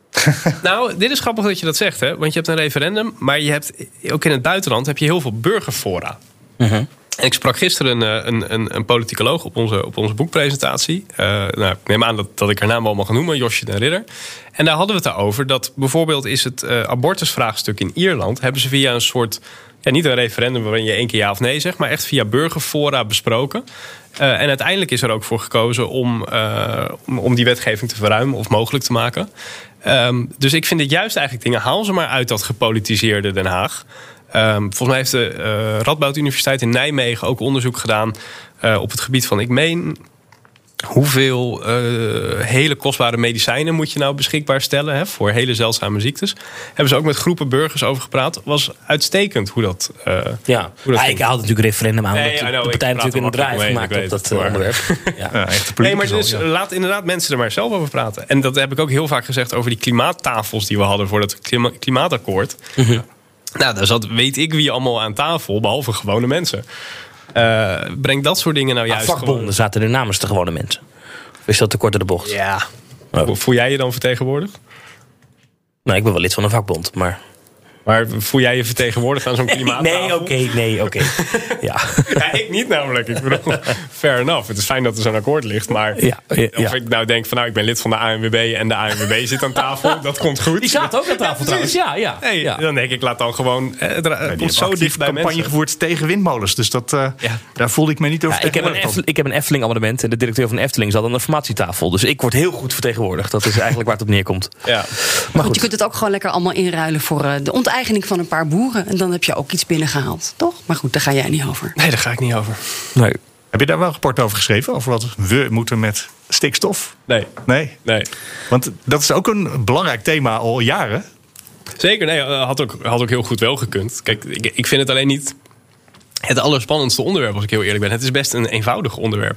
Nou, dit is grappig dat je dat zegt, hè? Want je hebt een referendum... maar je hebt ook in het buitenland heb je heel veel burgerfora. Uh-huh. En ik sprak gisteren een, een, een, een politicoloog op onze, op onze boekpresentatie. Uh, nou, ik neem aan dat, dat ik haar naam wel mag noemen, Josje den Ridder. En daar hadden we het over dat bijvoorbeeld is het uh, abortusvraagstuk in Ierland... hebben ze via een soort, ja, niet een referendum waarin je één keer ja of nee zegt... maar echt via burgerfora besproken. Uh, en uiteindelijk is er ook voor gekozen om, uh, om, om die wetgeving te verruimen of mogelijk te maken. Um, dus ik vind dit juist eigenlijk dingen, haal ze maar uit dat gepolitiseerde Den Haag... Um, volgens mij heeft de uh, Radboud Universiteit in Nijmegen ook onderzoek gedaan... Uh, op het gebied van, ik meen... hoeveel uh, hele kostbare medicijnen moet je nou beschikbaar stellen... Hè, voor hele zeldzame ziektes. Hebben ze ook met groepen burgers over gepraat. Was uitstekend hoe dat... Uh, ja, hoe dat ah, ik haalde natuurlijk referendum aan. Nee, dat know, de partij natuurlijk een drive gemaakt op dat uh, onderwerp. Ja. Ja, echt nee, maar dus ja. Laat inderdaad mensen er maar zelf over praten. En dat heb ik ook heel vaak gezegd over die klimaattafels die we hadden... voor dat klima- klimaatakkoord... Uh-huh. Nou, daar zat weet ik wie allemaal aan tafel, behalve gewone mensen. Uh, breng dat soort dingen nou ah, juist vakbonden gewoon... zaten er namens de gewone mensen. Of is dat te kort door de bocht? Ja. Oh. Voel jij je dan vertegenwoordigd? Nou, ik ben wel lid van een vakbond, maar... Maar voel jij je vertegenwoordigd aan zo'n klimaattafel? Nee, oké, okay, nee, oké. Okay. Ja. ja, ik niet namelijk. Ik bedoel, fair enough. Het is fijn dat er zo'n akkoord ligt. Maar ja, ja, ja. of ik nou denk van nou, ik ben lid van de A N W B en de A N W B zit aan tafel. Dat komt goed. Die zaten ook aan tafel ja, trouwens. Ja, ja, nee, ja. Dan denk ik, laat dan gewoon... Eh, het ja, komt zo dicht bij campagne mensen. gevoerd tegen windmolens. Dus dat, uh, ja. daar voelde ik me niet over ja, ik, heb een Efteling, ik heb een Efteling abonnement. En de directeur van de Efteling zat aan de formatietafel. Dus ik word heel goed vertegenwoordigd. Dat is eigenlijk waar het op neerkomt. Ja. Maar goed, goed, je kunt het ook gewoon lekker allemaal inruilen voor uh, de onteigening van een paar boeren. En dan heb je ook iets binnengehaald, toch? Maar goed, daar ga jij niet over. Nee, daar ga ik niet over. Nee. Heb je daar wel een rapport over geschreven? Over wat we moeten met stikstof? Nee. Nee? Nee. Want dat is ook een belangrijk thema al jaren. Zeker, nee, had ook, had ook heel goed wel gekund. Kijk, ik, ik vind het alleen niet het allerspannendste onderwerp, als ik heel eerlijk ben. Het is best een eenvoudig onderwerp.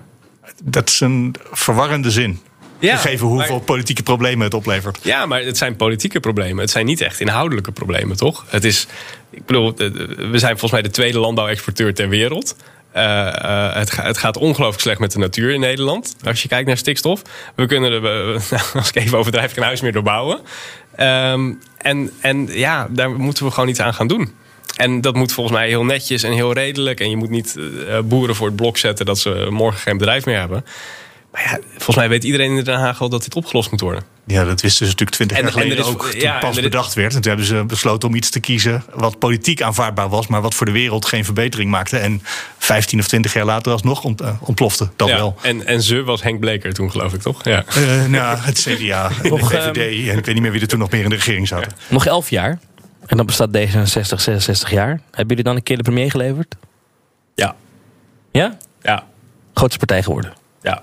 Dat is een verwarrende zin. Ja, gegeven hoeveel maar, politieke problemen het oplevert. Ja, maar het zijn politieke problemen. Het zijn niet echt inhoudelijke problemen, toch? Het is, ik bedoel, we zijn volgens mij de tweede landbouwexporteur ter wereld. Uh, uh, het, ga, het gaat ongelooflijk slecht met de natuur in Nederland. Als je kijkt naar stikstof. We kunnen er, uh, als ik even overdrijf, geen huis meer doorbouwen. Um, en, en ja, daar moeten we gewoon iets aan gaan doen. En dat moet volgens mij heel netjes en heel redelijk. En je moet niet uh, boeren voor het blok zetten dat ze morgen geen bedrijf meer hebben. Maar ja, volgens mij weet iedereen in Den Haag al dat dit opgelost moet worden. Ja, dat wisten ze natuurlijk twintig jaar geleden is, ook toen ja, pas bedacht werd. En toen hebben ze besloten om iets te kiezen wat politiek aanvaardbaar was, maar wat voor de wereld geen verbetering maakte. En vijftien of twintig jaar later alsnog ont, uh, ontplofte. Dat ja, wel. En, en ze was Henk Bleker toen, geloof ik, toch? Ja. Uh, nou, het C D A en nog, de V V D. Um, en ik weet niet meer wie er toen nog meer in de regering zaten. Ja. Nog elf jaar. En dan bestaat D zesenzestig, zesenzestig jaar. Hebben jullie dan een keer de premier geleverd? Ja. Ja? Ja. Grootste partij geworden? Ja.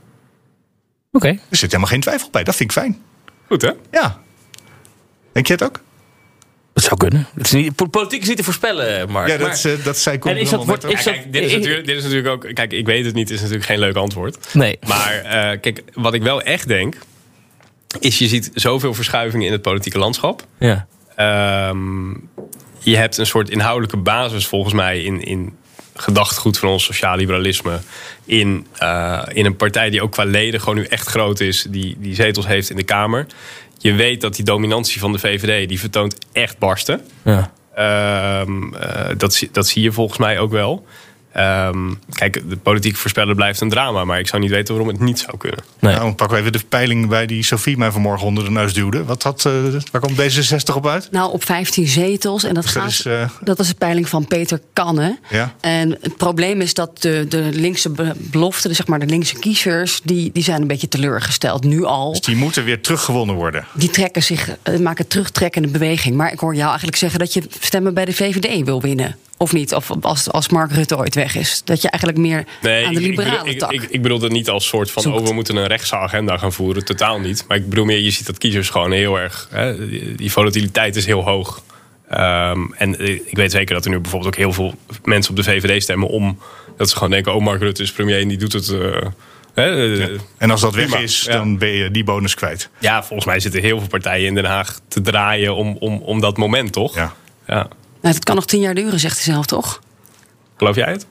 Oké. Okay. Er zit helemaal geen twijfel bij. Dat vind ik fijn. Goed, hè? Ja. Denk je het ook? Dat zou kunnen. Het is niet, politiek is niet te voorspellen, Mark. Ja, dat, maar, uh, dat zei ik ook. En is dat, wordt, is ja, kijk, dit, is natuurlijk, dit is natuurlijk ook... Kijk, ik weet het niet. is natuurlijk geen leuk antwoord. Nee. Maar uh, kijk, wat ik wel echt denk, is je ziet zoveel verschuivingen in het politieke landschap. Ja. Um, je hebt een soort inhoudelijke basis volgens mij in... in gedachtegoed van ons sociaal liberalisme in, uh, in een partij die ook qua leden gewoon nu echt groot is, die, die zetels heeft in de Kamer. Je weet dat die dominantie van de V V D, die vertoont echt barsten. Ja. Um, uh, dat, dat zie je volgens mij ook wel. Um, kijk, de politiek voorspellen blijft een drama, maar ik zou niet weten waarom het niet zou kunnen. Nee. Nou, pakken we even de peiling bij die Sophie mij vanmorgen onder de neus duwde. Wat had, uh, waar komt D zesenzestig op uit? Nou, op vijftien zetels. En dat, dus gaat, dat, is, uh... dat is de peiling van Peter Kanne. Ja. En het probleem is dat de, de linkse beloften, zeg maar de linkse kiezers, die, die zijn een beetje teleurgesteld nu al. Dus die moeten weer teruggewonnen worden. Die trekken zich, maken terugtrekkende beweging. Maar ik hoor jou eigenlijk zeggen dat je stemmen bij de V V D wil winnen. Of niet? Of als, als Mark Rutte ooit weg is. Dat je eigenlijk meer nee, aan de liberale ik, tak... Ik, ik, ik bedoel het niet als soort van... Zoekt. oh, we moeten een rechtse agenda gaan voeren. Totaal niet. Maar ik bedoel meer, je ziet dat kiezers gewoon heel erg... Hè, die volatiliteit is heel hoog. Um, en ik weet zeker dat er nu bijvoorbeeld ook heel veel mensen op de V V D stemmen... om dat ze gewoon denken, oh, Mark Rutte is premier en die doet het... Uh, hè, ja. En als dat weg prima. is, ja. dan ben je die bonus kwijt. Ja, volgens mij zitten heel veel partijen in Den Haag te draaien om, om, om dat moment, toch? Ja. Ja. Nou, het kan nog tien jaar duren, zegt hij zelf, toch? Geloof jij het?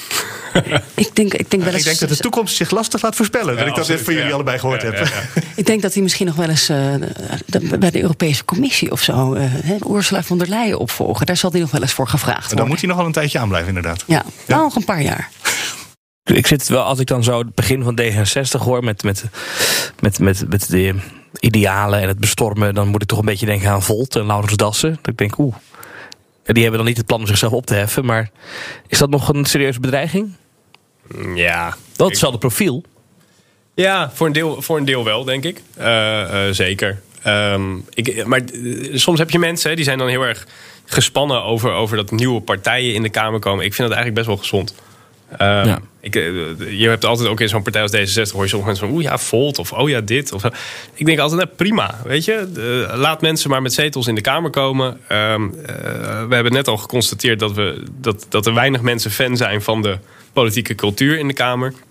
ik, denk, ik, denk wel eens, ik denk dat de toekomst zich lastig laat voorspellen. Ja, dat ik dat even van jullie ja. allebei gehoord ja, heb. Ja, ja. Ik denk dat hij misschien nog wel eens uh, de, bij de Europese Commissie of zo... Uh, Ursula von der Leyen opvolgen. Daar zal hij nog wel eens voor gevraagd worden. Dan moet hij nog wel een tijdje aanblijven, inderdaad. Ja, ja. Nou, nog een paar jaar. Ik zit wel, als ik dan zo het begin van D zesenzestig hoor... met, met, met, met, met de idealen en het bestormen... dan moet ik toch een beetje denken aan Volt en Laurens Dassen. Dat ik denk, oeh... Die hebben dan niet het plan om zichzelf op te heffen. Maar is dat nog een serieuze bedreiging? Ja. Dat is hetzelfde profiel. Ja, voor een deel, voor een deel wel, denk ik. Uh, uh, zeker. Um, ik, maar uh, soms heb je mensen die zijn dan heel erg gespannen over, over dat nieuwe partijen in de Kamer komen. Ik vind dat eigenlijk best wel gezond. Um, ja. ik, je hebt altijd ook in zo'n partij als D zesenzestig... hoor je sommige mensen van, oeh ja, Volt of oh ja, dit. Of, ik denk altijd, nou, prima, weet je. Uh, laat mensen maar met zetels in de Kamer komen. Um, uh, we hebben net al geconstateerd dat, we, dat, dat er weinig mensen fan zijn... van de politieke cultuur in de Kamer.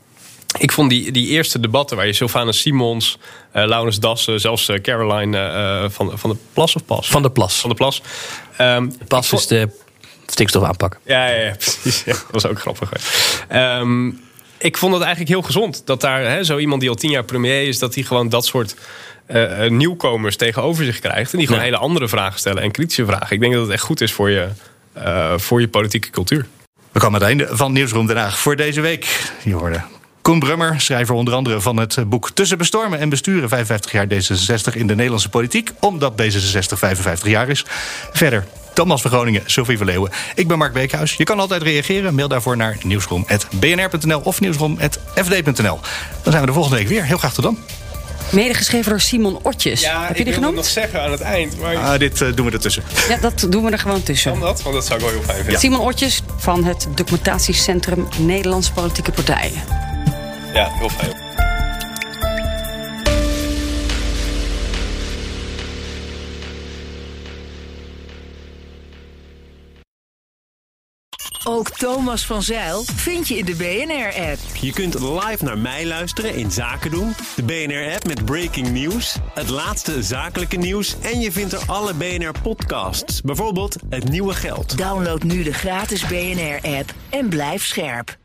ik vond die, die eerste debatten waar je Sylvana Simons, uh, Laurens Dassen, zelfs uh, Caroline uh, van, van de Plas of Pas? Van de Plas. Van de Plas. Um, Pas vond... is de stikstof aanpak. Ja, ja, ja, precies. Ja, dat was ook grappig. Um, ik vond het eigenlijk heel gezond dat daar hè, zo iemand die al tien jaar premier is, dat hij gewoon dat soort uh, nieuwkomers tegenover zich krijgt. En die gewoon ja. hele andere vragen stellen en kritische vragen. Ik denk dat het echt goed is voor je, uh, voor je politieke cultuur. We komen aan het einde van Nieuwsroom Den Haag voor deze week. Je hoorde Koen Brummer, schrijver onder andere van het boek Tussen bestormen en besturen, vijfenvijftig jaar D zesenzestig in de Nederlandse politiek, omdat D zesenzestig vijfenvijftig jaar is. Verder Thomas van Groningen, Sophie van Leeuwen. Ik ben Mark Beekhuis. Je kan altijd reageren. Mail daarvoor naar nieuwsroom punt b n r punt n l of nieuwsroom punt f d punt n l. Dan zijn we de volgende week weer. Heel graag tot dan. Medegeschreven door Simon Otjes. Ja, heb je die ik genoemd? nog zeggen aan het eind. Maar... Ah, dit uh, doen we ertussen. Ja, dat doen we er gewoon tussen. Kan dat? Want dat zou ik wel heel fijn vinden. Ja. Simon Otjes van het Documentatiecentrum Nederlandse Politieke Partijen. Ja, heel fijn. Ook Thomas van Zijl vind je in de B N R-app. Je kunt live naar mij luisteren in Zaken doen. De B N R-app met breaking news, het laatste zakelijke nieuws en je vindt er alle B N R-podcasts. Bijvoorbeeld Het Nieuwe Geld. Download nu de gratis B N R-app en blijf scherp.